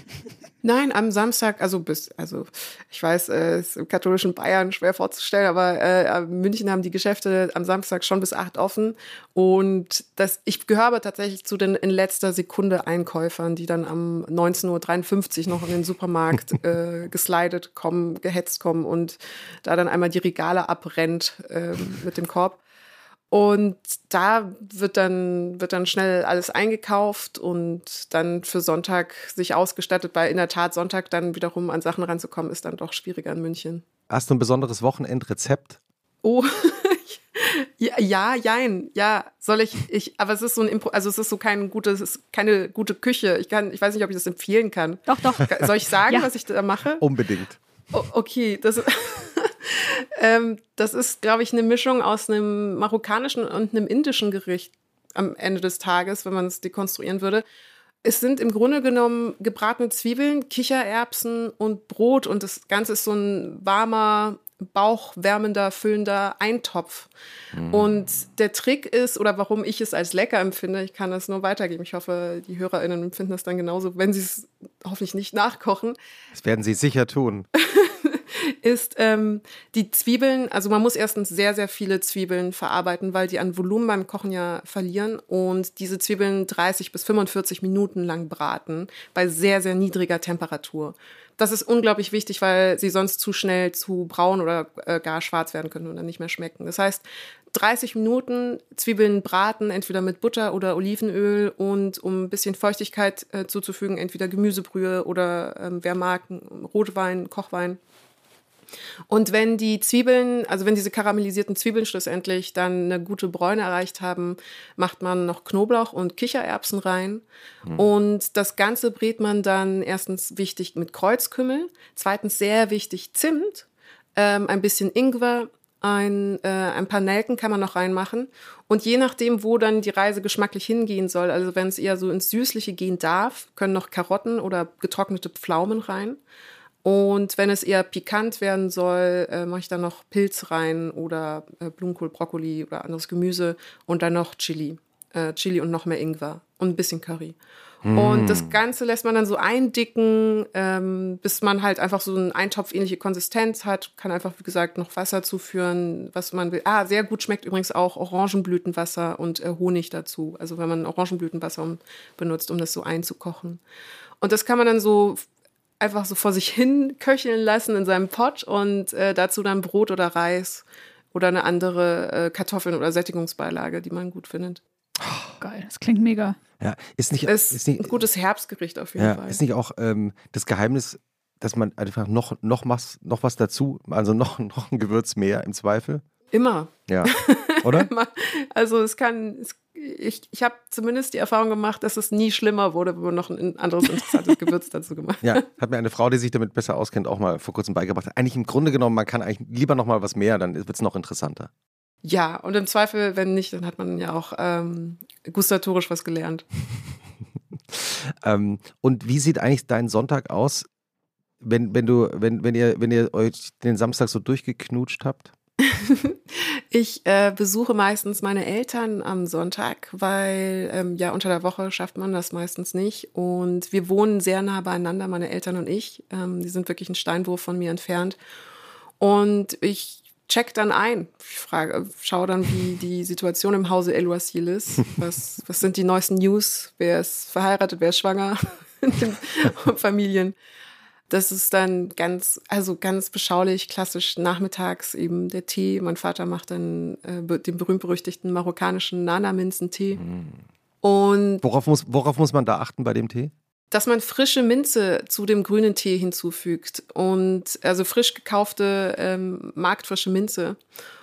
Nein, am Samstag, also bis, also ich weiß, es äh, ist im katholischen Bayern schwer vorzustellen, aber äh, in München haben die Geschäfte am Samstag schon bis acht offen. Und das, ich gehöre aber tatsächlich zu den in letzter Sekunde Einkäufern, die dann am neunzehn Uhr dreiundfünfzig noch in den Supermarkt äh, geslidet kommen, gehetzt kommen und da dann einmal die Regale abrennt äh, mit dem Korb. Und da wird dann, wird dann schnell alles eingekauft und dann für Sonntag sich ausgestattet, weil in der Tat Sonntag dann wiederum an Sachen ranzukommen, ist dann doch schwieriger in München. Hast du ein besonderes Wochenendrezept? Oh, ja, ja, jein, ja, soll ich, ich, aber es ist so ein Impro, also es ist so kein gutes, es ist keine gute Küche. Ich kann, ich weiß nicht, ob ich das empfehlen kann. Doch, doch. Soll ich sagen, ja. was ich da mache? Unbedingt. Oh, okay, das ähm, das ist, glaube ich, eine Mischung aus einem marokkanischen und einem indischen Gericht am Ende des Tages, wenn man es dekonstruieren würde. Es sind im Grunde genommen gebratene Zwiebeln, Kichererbsen und Brot und das Ganze ist so ein warmer, bauchwärmender, füllender Eintopf. Mhm. Und der Trick ist, oder warum ich es als lecker empfinde, ich kann das nur weitergeben, ich hoffe, die HörerInnen empfinden das dann genauso, wenn sie es hoffentlich nicht nachkochen. Das werden sie sicher tun. ist ähm, die Zwiebeln, also man muss erstens sehr, sehr viele Zwiebeln verarbeiten, weil die an Volumen beim Kochen ja verlieren und diese Zwiebeln dreißig bis fünfundvierzig Minuten lang braten, bei sehr, sehr niedriger Temperatur. Das ist unglaublich wichtig, weil sie sonst zu schnell zu braun oder äh, gar schwarz werden können und dann nicht mehr schmecken. Das heißt, dreißig Minuten Zwiebeln braten, entweder mit Butter oder Olivenöl und um ein bisschen Feuchtigkeit äh, zuzufügen, entweder Gemüsebrühe oder ähm, wer mag, Rotwein, Kochwein. Und wenn die Zwiebeln, also wenn diese karamellisierten Zwiebeln schlussendlich dann eine gute Bräune erreicht haben, macht man noch Knoblauch und Kichererbsen rein. Mhm. Und das Ganze brät man dann erstens wichtig mit Kreuzkümmel, zweitens sehr wichtig Zimt, ähm, ein bisschen Ingwer, ein, äh, ein paar Nelken kann man noch reinmachen. Und je nachdem, wo dann die Reise geschmacklich hingehen soll, also wenn es eher so ins Süßliche gehen darf, können noch Karotten oder getrocknete Pflaumen rein. Und wenn es eher pikant werden soll, äh, mache ich dann noch Pilz rein oder äh, Blumenkohl, Brokkoli oder anderes Gemüse und dann noch Chili. Äh, Chili und noch mehr Ingwer und ein bisschen Curry. Mm. Und das Ganze lässt man dann so eindicken, ähm, bis man halt einfach so eine eintopfähnliche Konsistenz hat. Kann einfach, wie gesagt, noch Wasser zuführen, was man will. Ah, sehr gut schmeckt übrigens auch Orangenblütenwasser und äh, Honig dazu. Also wenn man Orangenblütenwasser um, benutzt, um das so einzukochen. Und das kann man dann so einfach so vor sich hin köcheln lassen in seinem Pott und äh, dazu dann Brot oder Reis oder eine andere äh, Kartoffeln oder Sättigungsbeilage, die man gut findet. Oh, geil, das klingt mega. Ja, ist nicht, ist, ist nicht ein gutes Herbstgericht auf jeden ja, Fall. Ist nicht auch ähm, das Geheimnis, dass man einfach noch, noch, was, noch was dazu, also noch, noch ein Gewürz mehr im Zweifel? Immer. Ja, oder? Immer. Also es kann, es, ich, ich habe zumindest die Erfahrung gemacht, dass es nie schlimmer wurde, wenn man noch ein anderes interessantes Gewürz dazu gemacht hat. Ja, hat mir eine Frau, die sich damit besser auskennt, auch mal vor kurzem beigebracht. Eigentlich im Grunde genommen, man kann eigentlich lieber noch mal was mehr, dann wird es noch interessanter. Ja, und im Zweifel, wenn nicht, dann hat man ja auch ähm, gustatorisch was gelernt. ähm, und wie sieht eigentlich dein Sonntag aus, wenn, wenn du, wenn, wenn ihr, wenn ihr euch den Samstag so durchgeknutscht habt? Ich äh, besuche meistens meine Eltern am Sonntag, weil ähm, ja unter der Woche schafft man das meistens nicht. Und wir wohnen sehr nah beieinander, meine Eltern und ich. Ähm, die sind wirklich einen Steinwurf von mir entfernt. Und ich check dann ein. Ich frage, schaue dann, wie die Situation im Hause El-Wasil ist. Was, was sind die neuesten News? Wer ist verheiratet, wer ist schwanger in den Familien? Das ist dann ganz, also ganz beschaulich, klassisch nachmittags eben der Tee. Mein Vater macht dann äh, den berühmt-berüchtigten marokkanischen Nana-Minzentee. Mm. Und worauf muss, worauf muss man da achten bei dem Tee? Dass man frische Minze zu dem grünen Tee hinzufügt. Und also frisch gekaufte, ähm, marktfrische Minze.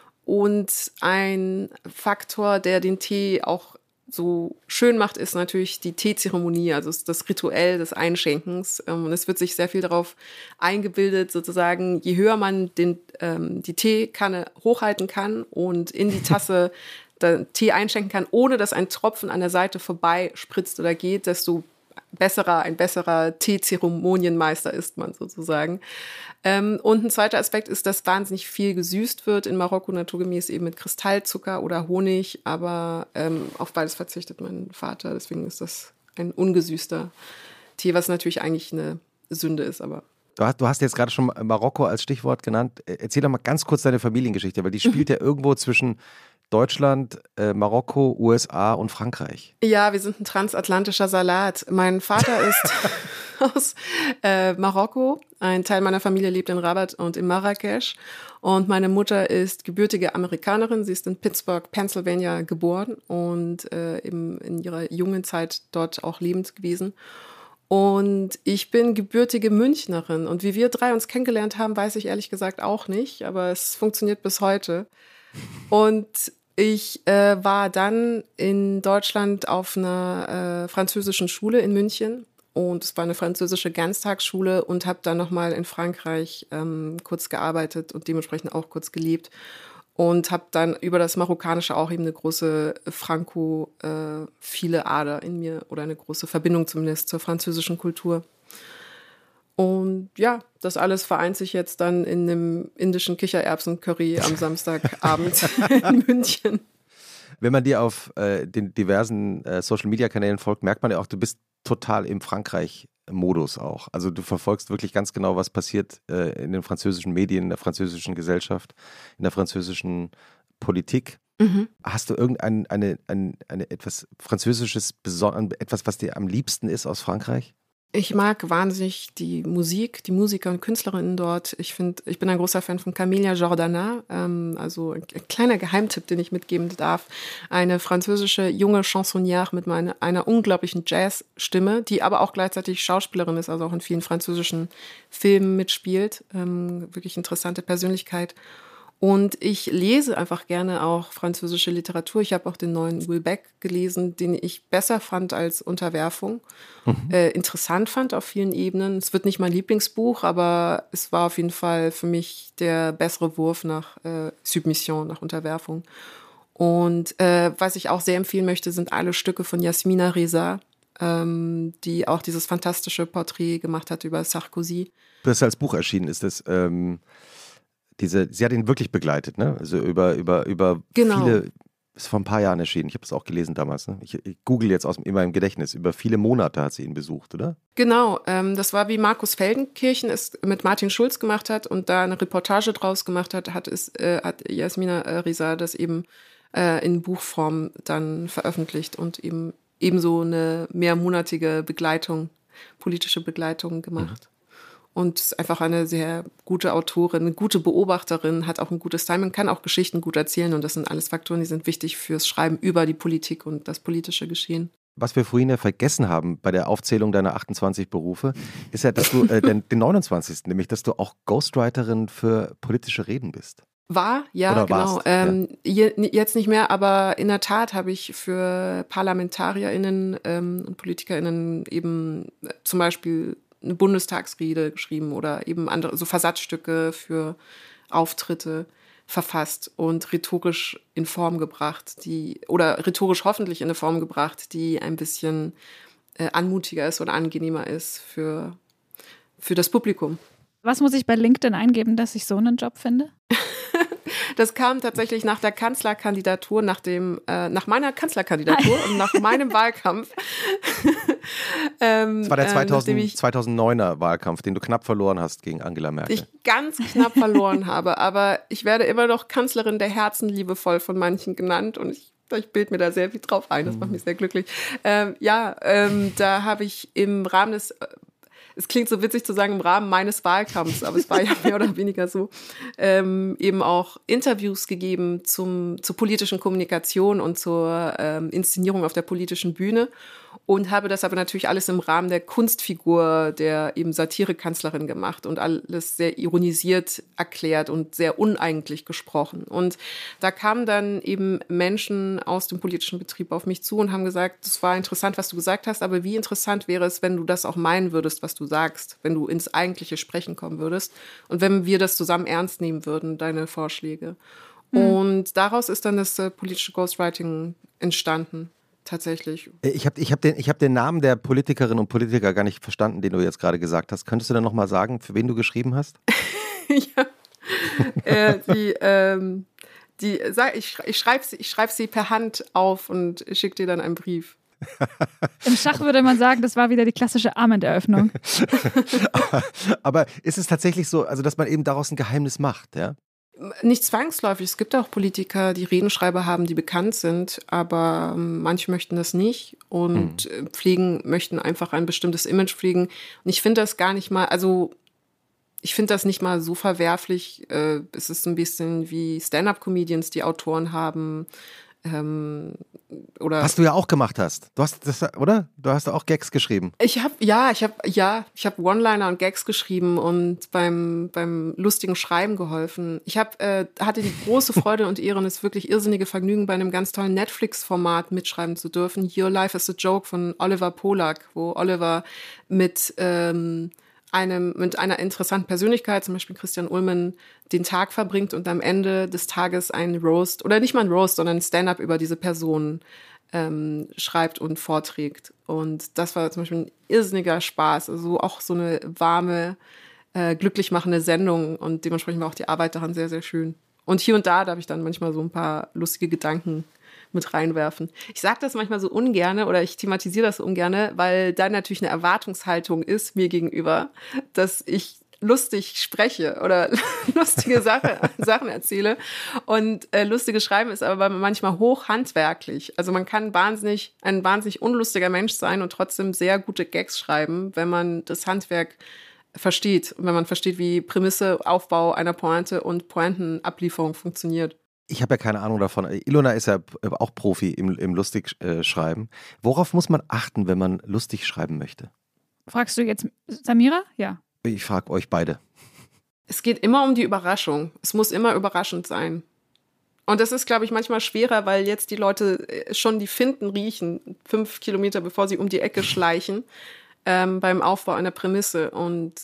Und ein Faktor, der den Tee auch so schön macht, ist natürlich die Teezeremonie, also das Rituell des Einschenkens. Und es wird sich sehr viel darauf eingebildet, sozusagen, je höher man den, ähm, die Teekanne hochhalten kann und in die Tasse den Tee einschenken kann, ohne dass ein Tropfen an der Seite vorbei spritzt oder geht, desto besserer, ein besserer Teezeremonienmeister ist man sozusagen. Ähm, und ein zweiter Aspekt ist, dass wahnsinnig viel gesüßt wird in Marokko, naturgemäß eben mit Kristallzucker oder Honig, aber ähm, auf beides verzichtet mein Vater, deswegen ist das ein ungesüßter Tee, was natürlich eigentlich eine Sünde ist, aber Du hast, du hast jetzt gerade schon Marokko als Stichwort genannt. Erzähl doch mal ganz kurz deine Familiengeschichte, weil die spielt ja irgendwo zwischen Deutschland, äh, Marokko, U S A und Frankreich. Ja, wir sind ein transatlantischer Salat. Mein Vater ist aus äh, Marokko. Ein Teil meiner Familie lebt in Rabat und in Marrakesch. Und meine Mutter ist gebürtige Amerikanerin. Sie ist in Pittsburgh, Pennsylvania geboren und äh, eben in ihrer jungen Zeit dort auch lebend gewesen. Und ich bin gebürtige Münchnerin. Und wie wir drei uns kennengelernt haben, weiß ich ehrlich gesagt auch nicht. Aber es funktioniert bis heute. Und ich äh, war dann in Deutschland auf einer äh, französischen Schule in München. Und es war eine französische Ganztagsschule und habe dann nochmal in Frankreich ähm, kurz gearbeitet und dementsprechend auch kurz gelebt. Und habe dann über das Marokkanische auch eben eine große frankophile äh, Ader in mir oder eine große Verbindung zumindest zur französischen Kultur. Und ja, das alles vereint sich jetzt dann in einem indischen Kichererbsen-Curry am Samstagabend in München. Wenn man dir auf äh, den diversen äh, Social-Media-Kanälen folgt, merkt man ja auch, du bist total im Frankreich-Modus auch. Also du verfolgst wirklich ganz genau, was passiert äh, in den französischen Medien, in der französischen Gesellschaft, in der französischen Politik. Mhm. Hast du irgendein eine, eine, eine etwas Französisches, etwas, was dir am liebsten ist aus Frankreich? Ich mag wahnsinnig die Musik, die Musiker und Künstlerinnen dort. Ich finde, ich bin ein großer Fan von Camilla Jordana, ähm, also ein kleiner Geheimtipp, den ich mitgeben darf. Eine französische junge Chansonnière mit meine, einer unglaublichen Jazzstimme, die aber auch gleichzeitig Schauspielerin ist, also auch in vielen französischen Filmen mitspielt. Ähm, wirklich interessante Persönlichkeit. Und ich lese einfach gerne auch französische Literatur. Ich habe auch den neuen Houellebecq gelesen, den ich besser fand als Unterwerfung. Mhm. Äh, interessant fand auf vielen Ebenen. Es wird nicht mein Lieblingsbuch, aber es war auf jeden Fall für mich der bessere Wurf nach äh, Submission, nach Unterwerfung. Und äh, was ich auch sehr empfehlen möchte, sind alle Stücke von Yasmina Reza, ähm, die auch dieses fantastische Porträt gemacht hat über Sarkozy. Das als Buch erschienen ist, das... Ähm Diese, sie hat ihn wirklich begleitet, ne? Also über, über, über genau. viele, ist vor ein paar Jahren erschienen. Ich habe das auch gelesen damals. Ne? Ich, ich google jetzt aus in meinem Gedächtnis. Über viele Monate hat sie ihn besucht, oder? Genau, ähm, das war wie Markus Feldenkirchen es mit Martin Schulz gemacht hat und da eine Reportage draus gemacht hat, hat, es, äh, hat Yasmina äh, Reza das eben äh, in Buchform dann veröffentlicht und eben ebenso eine mehrmonatige Begleitung, politische Begleitung gemacht. und ist einfach eine sehr gute Autorin, eine gute Beobachterin, hat auch ein gutes Timing, kann auch Geschichten gut erzählen und das sind alles Faktoren, die sind wichtig fürs Schreiben über die Politik und das politische Geschehen. Was wir vorhin ja vergessen haben bei der Aufzählung deiner achtundzwanzig Berufe, ist ja, dass du äh, den, den neunundzwanzigsten nämlich, dass du auch Ghostwriterin für politische Reden bist. War, ja, Oder genau. warst, ähm, ja. Jetzt nicht mehr, aber in der Tat habe ich für ParlamentarierInnen ähm, und PolitikerInnen eben äh, zum Beispiel eine Bundestagsrede geschrieben oder eben andere, so Versatzstücke für Auftritte verfasst und rhetorisch in Form gebracht, die, oder rhetorisch hoffentlich in eine Form gebracht, die ein bisschen äh, anmutiger ist oder angenehmer ist für, für das Publikum. Was muss ich bei LinkedIn eingeben, dass ich so einen Job finde? Das kam tatsächlich nach der Kanzlerkandidatur, nach dem, äh, nach meiner Kanzlerkandidatur und nach meinem Wahlkampf. ähm, das war der zweitausend, ich, zweitausenddeuner Wahlkampf, den du knapp verloren hast gegen Angela Merkel. Ich ganz knapp verloren habe, aber ich werde immer noch Kanzlerin der Herzen liebevoll von manchen genannt und ich Ich bilde mir da sehr viel drauf ein, das macht mich sehr glücklich. Ähm, ja, ähm, da habe ich im Rahmen des, es klingt so witzig zu sagen, im Rahmen meines Wahlkampfs, aber es war ja mehr oder weniger so, ähm, eben auch Interviews gegeben zum, zur politischen Kommunikation und zur ähm, Inszenierung auf der politischen Bühne und habe das aber natürlich alles im Rahmen der Kunstfigur der eben Satirekanzlerin gemacht und alles sehr ironisiert erklärt und sehr uneigentlich gesprochen. Und da kamen dann eben Menschen aus dem politischen Betrieb auf mich zu und haben gesagt, das war interessant, was du gesagt hast, aber wie interessant wäre es, wenn du das auch meinen würdest, was du sagst, wenn du ins eigentliche Sprechen kommen würdest und wenn wir das zusammen ernst nehmen würden, deine Vorschläge. Mhm. Und daraus ist dann das äh, politische Ghostwriting entstanden. Tatsächlich. Ich habe ich hab den, ich hab den Namen der Politikerinnen und Politiker gar nicht verstanden, den du jetzt gerade gesagt hast. Könntest du dann nochmal sagen, für wen du geschrieben hast? ja. äh, die, ähm, die, ich, ich schreibe sie, ich schreib sie per Hand auf und schicke dir dann einen Brief. Im Schach würde man sagen, das war wieder die klassische Armenderöffnung. aber, aber ist es tatsächlich so, also dass man eben daraus ein Geheimnis macht, ja? Nicht zwangsläufig. Es gibt auch Politiker, die Redenschreiber haben, die bekannt sind, aber manche möchten das nicht und hm. pflegen, möchten einfach ein bestimmtes Image pflegen. Und ich finde das gar nicht mal, also ich finde das nicht mal so verwerflich. Es ist ein bisschen wie Stand-up-Comedians, die Autoren haben. Ähm, oder was du ja auch gemacht hast. Du hast das, oder? Du hast auch Gags geschrieben. Ich habe ja, ich habe ja, ich habe One-Liner und Gags geschrieben und beim beim lustigen Schreiben geholfen. Ich habe äh, hatte die große Freude und Ehre und das wirklich irrsinnige Vergnügen, bei einem ganz tollen Netflix-Format mitschreiben zu dürfen. Your Life is a Joke von Oliver Polak, wo Oliver mit ähm, einem mit einer interessanten Persönlichkeit, zum Beispiel Christian Ullmann, den Tag verbringt und am Ende des Tages ein Roast, oder nicht mal ein Roast, sondern ein Stand-up über diese Person ähm, schreibt und vorträgt. Und das war zum Beispiel ein irrsinniger Spaß, also auch so eine warme, äh, glücklich machende Sendung und dementsprechend war auch die Arbeit daran sehr, sehr schön. Und hier und da darf ich dann manchmal so ein paar lustige Gedanken mit reinwerfen. Ich sage das manchmal so ungerne oder ich thematisiere das so ungerne, weil da natürlich eine Erwartungshaltung ist mir gegenüber, dass ich lustig spreche oder lustige Sache, Sachen erzähle. Und äh, lustiges Schreiben ist aber manchmal hochhandwerklich. Also man kann wahnsinnig, ein wahnsinnig unlustiger Mensch sein und trotzdem sehr gute Gags schreiben, wenn man das Handwerk versteht und wenn man versteht, wie Prämisse, Aufbau einer Pointe und Pointenablieferung funktioniert. Ich habe ja keine Ahnung davon. Ilona ist ja auch Profi im, im Lustig-Schreiben. Worauf muss man achten, wenn man lustig schreiben möchte? Fragst du jetzt Samira? Ja. Ich frage euch beide. Es geht immer um die Überraschung. Es muss immer überraschend sein. Und das ist, glaube ich, manchmal schwerer, weil jetzt die Leute schon die Finten riechen, fünf Kilometer bevor sie um die Ecke schleichen, ähm, beim Aufbau einer Prämisse. Und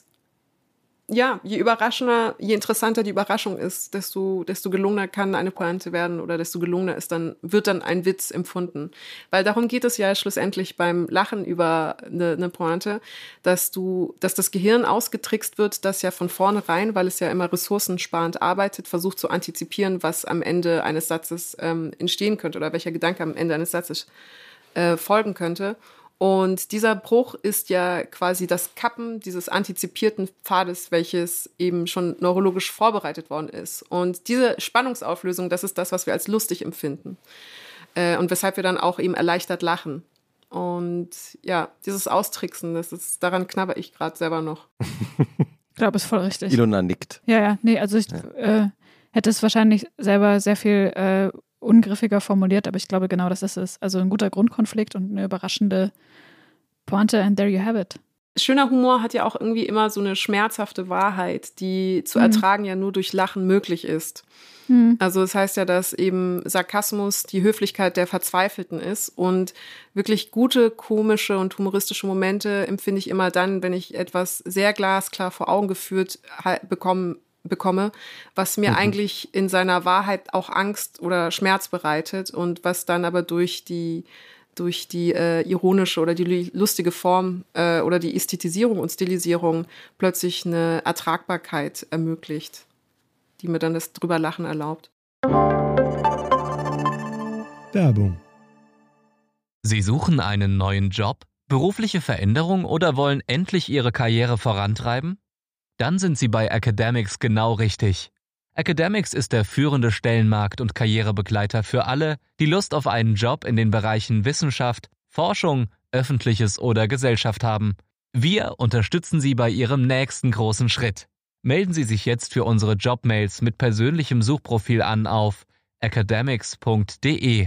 ja, je überraschender, je interessanter die Überraschung ist, desto, desto gelungener kann eine Pointe werden oder desto gelungener ist dann, wird dann ein Witz empfunden. Weil darum geht es ja schlussendlich beim Lachen über eine, eine Pointe, dass du, dass das Gehirn ausgetrickst wird, das ja von vornherein, weil es ja immer ressourcensparend arbeitet, versucht zu antizipieren, was am Ende eines Satzes ähm, entstehen könnte oder welcher Gedanke am Ende eines Satzes äh, folgen könnte. Und dieser Bruch ist ja quasi das Kappen dieses antizipierten Pfades, welches eben schon neurologisch vorbereitet worden ist. Und diese Spannungsauflösung, das ist das, was wir als lustig empfinden. Äh, und weshalb wir dann auch eben erleichtert lachen. Und ja, dieses Austricksen, das ist, daran knabber ich gerade selber noch. glaube, ist voll richtig. Ilona nickt. Ja, ja, nee, also ich ja. äh, hätte es wahrscheinlich selber sehr viel äh, ungriffiger formuliert, aber ich glaube genau, das ist es. Also ein guter Grundkonflikt und eine überraschende Pointe and there you have it. Schöner Humor hat ja auch irgendwie immer so eine schmerzhafte Wahrheit, die zu mhm. ertragen ja nur durch Lachen möglich ist. Mhm. Also das heißt ja, dass eben Sarkasmus die Höflichkeit der Verzweifelten ist und wirklich gute, komische und humoristische Momente empfinde ich immer dann, wenn ich etwas sehr glasklar vor Augen geführt bekomme, bekomme, was mir mhm. eigentlich in seiner Wahrheit auch Angst oder Schmerz bereitet und was dann aber durch die durch die äh, ironische oder die lustige Form äh, oder die Ästhetisierung und Stilisierung plötzlich eine Ertragbarkeit ermöglicht, die mir dann das Drüberlachen erlaubt. Werbung. Sie suchen einen neuen Job, berufliche Veränderung oder wollen endlich Ihre Karriere vorantreiben? Dann sind Sie bei Academics genau richtig. Academics ist der führende Stellenmarkt- und Karrierebegleiter für alle, die Lust auf einen Job in den Bereichen Wissenschaft, Forschung, Öffentliches oder Gesellschaft haben. Wir unterstützen Sie bei Ihrem nächsten großen Schritt. Melden Sie sich jetzt für unsere Jobmails mit persönlichem Suchprofil an auf academics punkt de.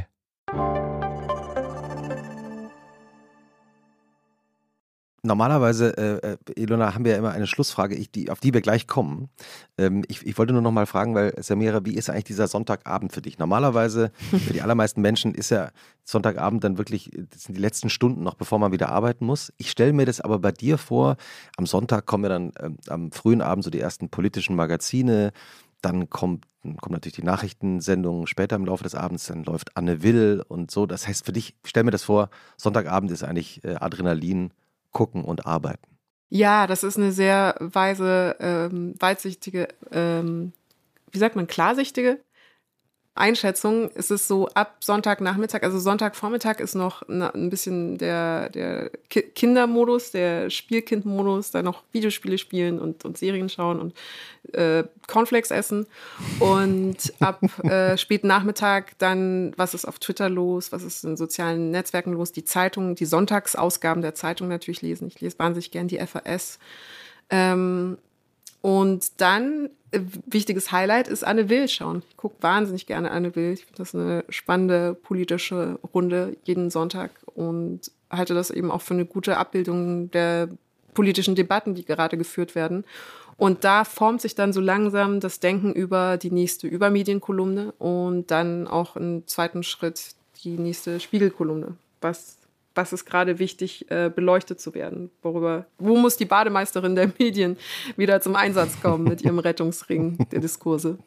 Normalerweise, äh, Ilona, haben wir ja immer eine Schlussfrage, ich, die, auf die wir gleich kommen. Ähm, ich, ich wollte nur noch mal fragen, weil Samira, wie ist eigentlich dieser Sonntagabend für dich? Normalerweise, für die allermeisten Menschen ist ja Sonntagabend dann wirklich, das sind die letzten Stunden noch, bevor man wieder arbeiten muss. Ich stelle mir das aber bei dir vor, am Sonntag kommen ja dann ähm, am frühen Abend so die ersten politischen Magazine, dann kommt, kommen natürlich die Nachrichtensendungen später im Laufe des Abends, dann läuft Anne Will und so. Das heißt für dich, ich stelle mir das vor, Sonntagabend ist eigentlich äh, Adrenalin, gucken und arbeiten. Ja, das ist eine sehr weise, ähm, weitsichtige, ähm, wie sagt man, klarsichtige Einschätzung. Es ist so ab Sonntagnachmittag, also Sonntagvormittag ist noch ein bisschen der, der Kindermodus, der Spielkindmodus, da noch Videospiele spielen und, und Serien schauen und äh, Cornflakes essen. Und ab äh, späten Nachmittag dann, was ist auf Twitter los, was ist in sozialen Netzwerken los, die Zeitungen, die Sonntagsausgaben der Zeitung natürlich lesen. Ich lese wahnsinnig gern die F A S. Ähm, Und dann, äh, wichtiges Highlight ist Anne Will schauen. Ich gucke wahnsinnig gerne Anne Will. Ich finde das eine spannende politische Runde jeden Sonntag und halte das eben auch für eine gute Abbildung der politischen Debatten, die gerade geführt werden. Und da formt sich dann so langsam das Denken über die nächste Übermedienkolumne und dann auch im zweiten Schritt die nächste Spiegelkolumne. Was Was ist gerade wichtig, äh, beleuchtet zu werden? Worüber, wo muss die Bademeisterin der Medien wieder zum Einsatz kommen mit ihrem Rettungsring der Diskurse?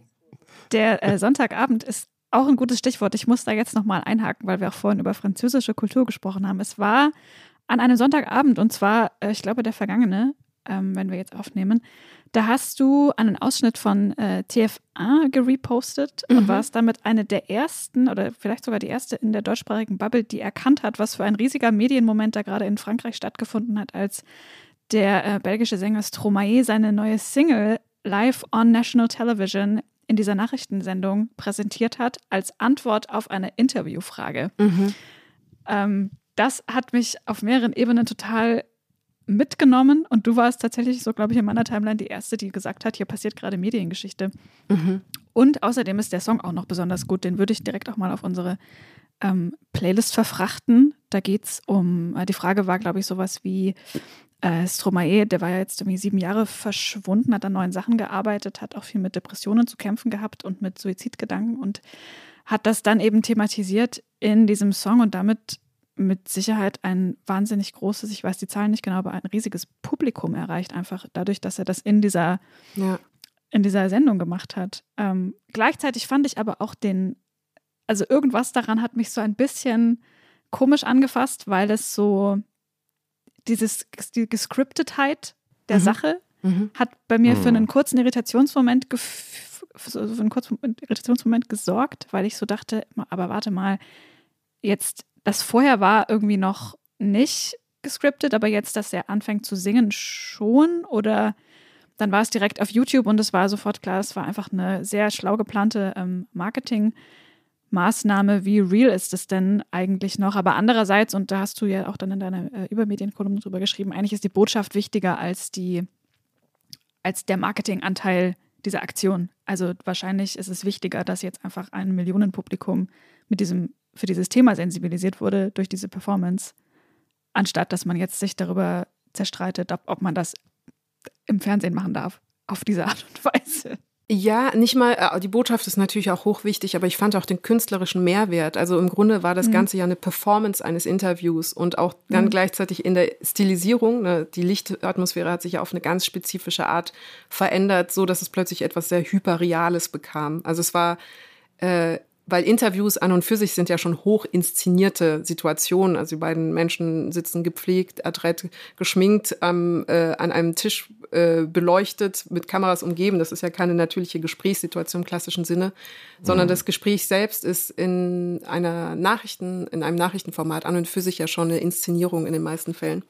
Der äh, Sonntagabend ist auch ein gutes Stichwort. Ich muss da jetzt nochmal einhaken, weil wir auch vorhin über französische Kultur gesprochen haben. Es war an einem Sonntagabend, und zwar, äh, ich glaube, der vergangene, ähm, wenn wir jetzt aufnehmen, da hast du einen Ausschnitt von äh, T F eins gerepostet mhm. und warst damit eine der ersten oder vielleicht sogar die erste in der deutschsprachigen Bubble, die erkannt hat, was für ein riesiger Medienmoment da gerade in Frankreich stattgefunden hat, als der äh, belgische Sänger Stromae seine neue Single live on National Television in dieser Nachrichtensendung präsentiert hat, als Antwort auf eine Interviewfrage. Mhm. Ähm, das hat mich auf mehreren Ebenen total mitgenommen und du warst tatsächlich so, glaube ich, in meiner Timeline die Erste, die gesagt hat, hier passiert gerade Mediengeschichte. Mhm. Und außerdem ist der Song auch noch besonders gut, den würde ich direkt auch mal auf unsere ähm, Playlist verfrachten. Da geht es um, äh, die Frage war, glaube ich, sowas wie äh, Stromae, der war ja jetzt irgendwie sieben Jahre verschwunden, hat an neuen Sachen gearbeitet, hat auch viel mit Depressionen zu kämpfen gehabt und mit Suizidgedanken und hat das dann eben thematisiert in diesem Song und damit mit Sicherheit ein wahnsinnig großes, ich weiß die Zahlen nicht genau, aber ein riesiges Publikum erreicht, einfach dadurch, dass er das in dieser, ja. in dieser Sendung gemacht hat. Ähm, gleichzeitig fand ich aber auch den, also irgendwas daran hat mich so ein bisschen komisch angefasst, weil es so dieses, die Gescriptetheit der mhm. Sache mhm. hat bei mir mhm. für einen kurzen Irritationsmoment gef- für einen kurzen Irritationsmoment gesorgt, weil ich so dachte, aber warte mal, jetzt das vorher war irgendwie noch nicht gescriptet, aber jetzt, dass er anfängt zu singen, schon. Oder dann war es direkt auf YouTube und es war sofort klar, es war einfach eine sehr schlau geplante ähm, Marketingmaßnahme. Wie real ist es denn eigentlich noch? Aber andererseits, und da hast du ja auch dann in deiner äh, Übermedienkolumne drüber geschrieben, eigentlich ist die Botschaft wichtiger als die, als der Marketinganteil dieser Aktion. Also wahrscheinlich ist es wichtiger, dass jetzt einfach ein Millionenpublikum mit diesem, für dieses Thema sensibilisiert wurde durch diese Performance, anstatt dass man jetzt sich darüber zerstreitet, ob, ob man das im Fernsehen machen darf, auf diese Art und Weise. Ja, nicht mal, die Botschaft ist natürlich auch hochwichtig, aber ich fand auch den künstlerischen Mehrwert. Also im Grunde war das mhm. Ganze ja eine Performance eines Interviews und auch dann mhm. gleichzeitig in der Stilisierung. Ne, die Lichtatmosphäre hat sich ja auf eine ganz spezifische Art verändert, so dass es plötzlich etwas sehr Hyperreales bekam. Also es war, äh, weil Interviews an und für sich sind ja schon hoch inszenierte Situationen. Also die beiden Menschen sitzen gepflegt, adrett geschminkt ähm, äh, an einem Tisch äh, beleuchtet, mit Kameras umgeben. Das ist ja keine natürliche Gesprächssituation im klassischen Sinne, sondern mhm. das Gespräch selbst ist in einer Nachrichten, in einem Nachrichtenformat an und für sich ja schon eine Inszenierung in den meisten Fällen.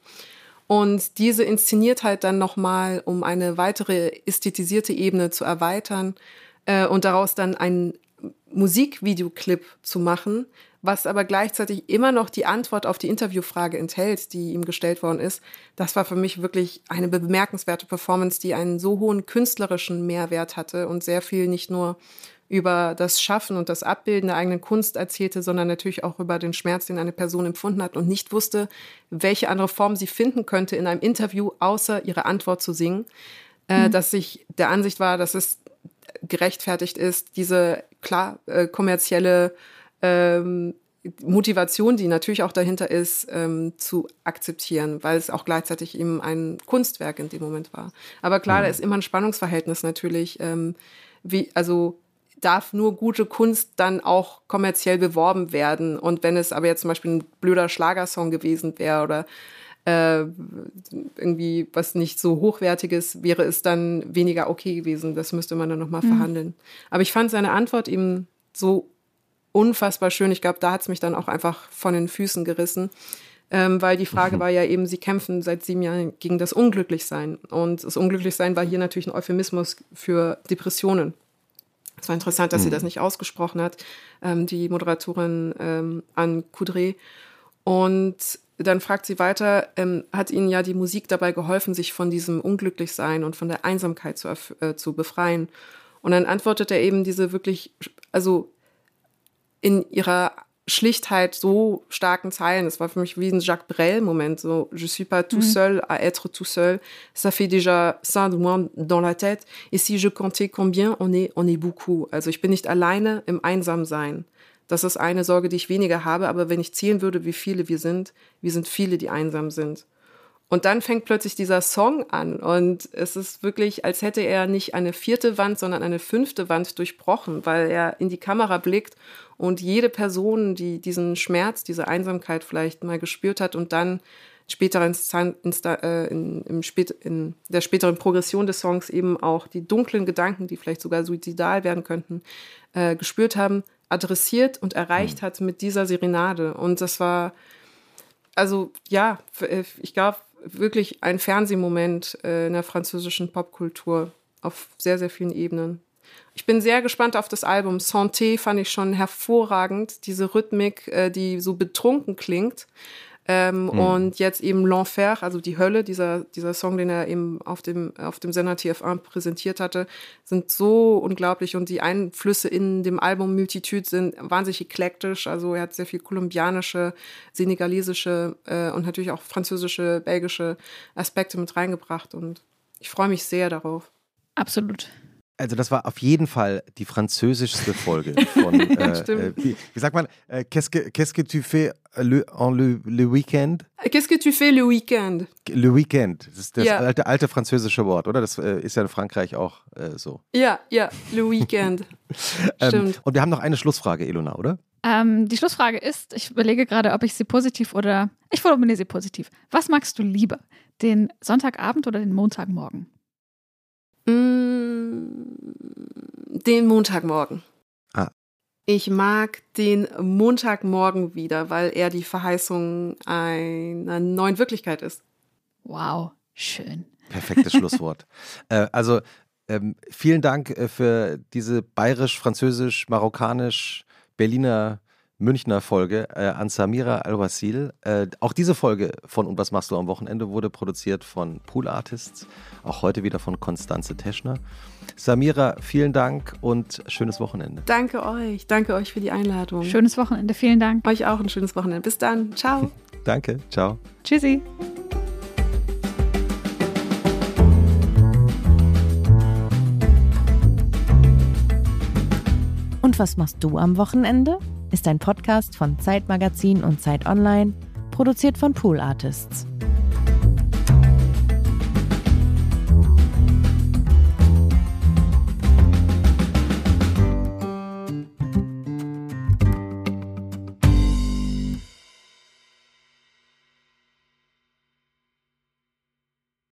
Und diese Inszeniertheit dann nochmal, um eine weitere ästhetisierte Ebene zu erweitern äh, und daraus dann ein Musikvideoclip zu machen, was aber gleichzeitig immer noch die Antwort auf die Interviewfrage enthält, die ihm gestellt worden ist. Das war für mich wirklich eine bemerkenswerte Performance, die einen so hohen künstlerischen Mehrwert hatte und sehr viel nicht nur über das Schaffen und das Abbilden der eigenen Kunst erzählte, sondern natürlich auch über den Schmerz, den eine Person empfunden hat und nicht wusste, welche andere Form sie finden könnte in einem Interview, außer ihre Antwort zu singen. Mhm. Äh, dass ich der Ansicht war, dass es gerechtfertigt ist, diese klar äh, kommerzielle ähm, Motivation, die natürlich auch dahinter ist, ähm, zu akzeptieren, weil es auch gleichzeitig eben ein Kunstwerk in dem Moment war. Aber klar, mhm. da ist immer ein Spannungsverhältnis natürlich. Ähm, wie, also darf nur gute Kunst dann auch kommerziell beworben werden? Und wenn es aber jetzt zum Beispiel ein blöder Schlagersong gewesen wäre oder Äh, irgendwie was nicht so Hochwertiges, wäre es dann weniger okay gewesen. Das müsste man dann nochmal mhm. verhandeln. Aber ich fand seine Antwort eben so unfassbar schön. Ich glaube, da hat es mich dann auch einfach von den Füßen gerissen, ähm, weil die Frage mhm. war ja eben, sie kämpfen seit sieben Jahren gegen das Unglücklichsein. Und das Unglücklichsein war hier natürlich ein Euphemismus für Depressionen. Es war interessant, dass mhm. sie das nicht ausgesprochen hat, ähm, die Moderatorin ähm, Anne Coudray. Und dann fragt sie weiter, ähm, hat Ihnen ja die Musik dabei geholfen, sich von diesem Unglücklichsein und von der Einsamkeit zu, äh, zu befreien? Und dann antwortet er eben diese wirklich, also in ihrer Schlichtheit so starken Zeilen. Es war für mich wie ein Jacques Brel-Moment, so « Je suis pas tout seul à être tout seul, ça fait déjà ça de moi dans la tête, et si je comptais combien, on est, on est beaucoup ». Also ich bin nicht alleine im Einsamsein. Das ist eine Sorge, die ich weniger habe, aber wenn ich zählen würde, wie viele wir sind, wir sind viele, die einsam sind. Und dann fängt plötzlich dieser Song an und es ist wirklich, als hätte er nicht eine vierte Wand, sondern eine fünfte Wand durchbrochen, weil er in die Kamera blickt und jede Person, die diesen Schmerz, diese Einsamkeit vielleicht mal gespürt hat und dann später in, in, in, in der späteren Progression des Songs eben auch die dunklen Gedanken, die vielleicht sogar suizidal werden könnten, äh, gespürt haben, adressiert und erreicht hat mit dieser Serenade. Und das war, also ja, ich glaube, wirklich ein Fernsehmoment in der französischen Popkultur auf sehr, sehr vielen Ebenen. Ich bin sehr gespannt auf das Album. Santé fand ich schon hervorragend, diese Rhythmik, die so betrunken klingt. Ähm, mhm. Und jetzt eben L'Enfer, also die Hölle, dieser, dieser Song, den er eben auf dem, auf dem Sender T F eins präsentiert hatte, sind so unglaublich und die Einflüsse in dem Album Multitude sind wahnsinnig eklektisch. Also er hat sehr viel kolumbianische, senegalesische äh, und natürlich auch französische, belgische Aspekte mit reingebracht und ich freue mich sehr darauf. Absolut. Also das war auf jeden Fall die französischste Folge von, äh, äh, wie, wie sagt man, äh, qu'est-ce que, qu'est-ce que tu fais le, en le, le weekend? Qu'est-ce que tu fais le weekend? Le weekend, das ist das ja. alte, alte französische Wort, oder? Das äh, ist ja in Frankreich auch äh, so. Ja, ja, le weekend. Stimmt. Ähm, und wir haben noch eine Schlussfrage, Ilona, oder? Ähm, die Schlussfrage ist, ich überlege gerade, ob ich sie positiv oder, ich formuliere sie positiv. Was magst du lieber, den Sonntagabend oder den Montagmorgen? Den Montagmorgen. Ah. Ich mag den Montagmorgen wieder, weil er die Verheißung einer neuen Wirklichkeit ist. Wow, schön. Perfektes Schlusswort. äh, also ähm, vielen Dank äh, für diese bayerisch, französisch, marokkanisch, Berliner Münchner Folge äh, an Samira Al-Wasil. Äh, auch diese Folge von Und was machst du am Wochenende wurde produziert von Pool Artists. Auch heute wieder von Konstanze Teschner. Samira, vielen Dank und schönes Wochenende. Danke euch. Danke euch für die Einladung. Schönes Wochenende. Vielen Dank. Euch auch ein schönes Wochenende. Bis dann. Ciao. Danke. Ciao. Tschüssi. Und was machst du am Wochenende? Ist ein Podcast von Zeit Magazin und Zeit Online, produziert von Pool Artists.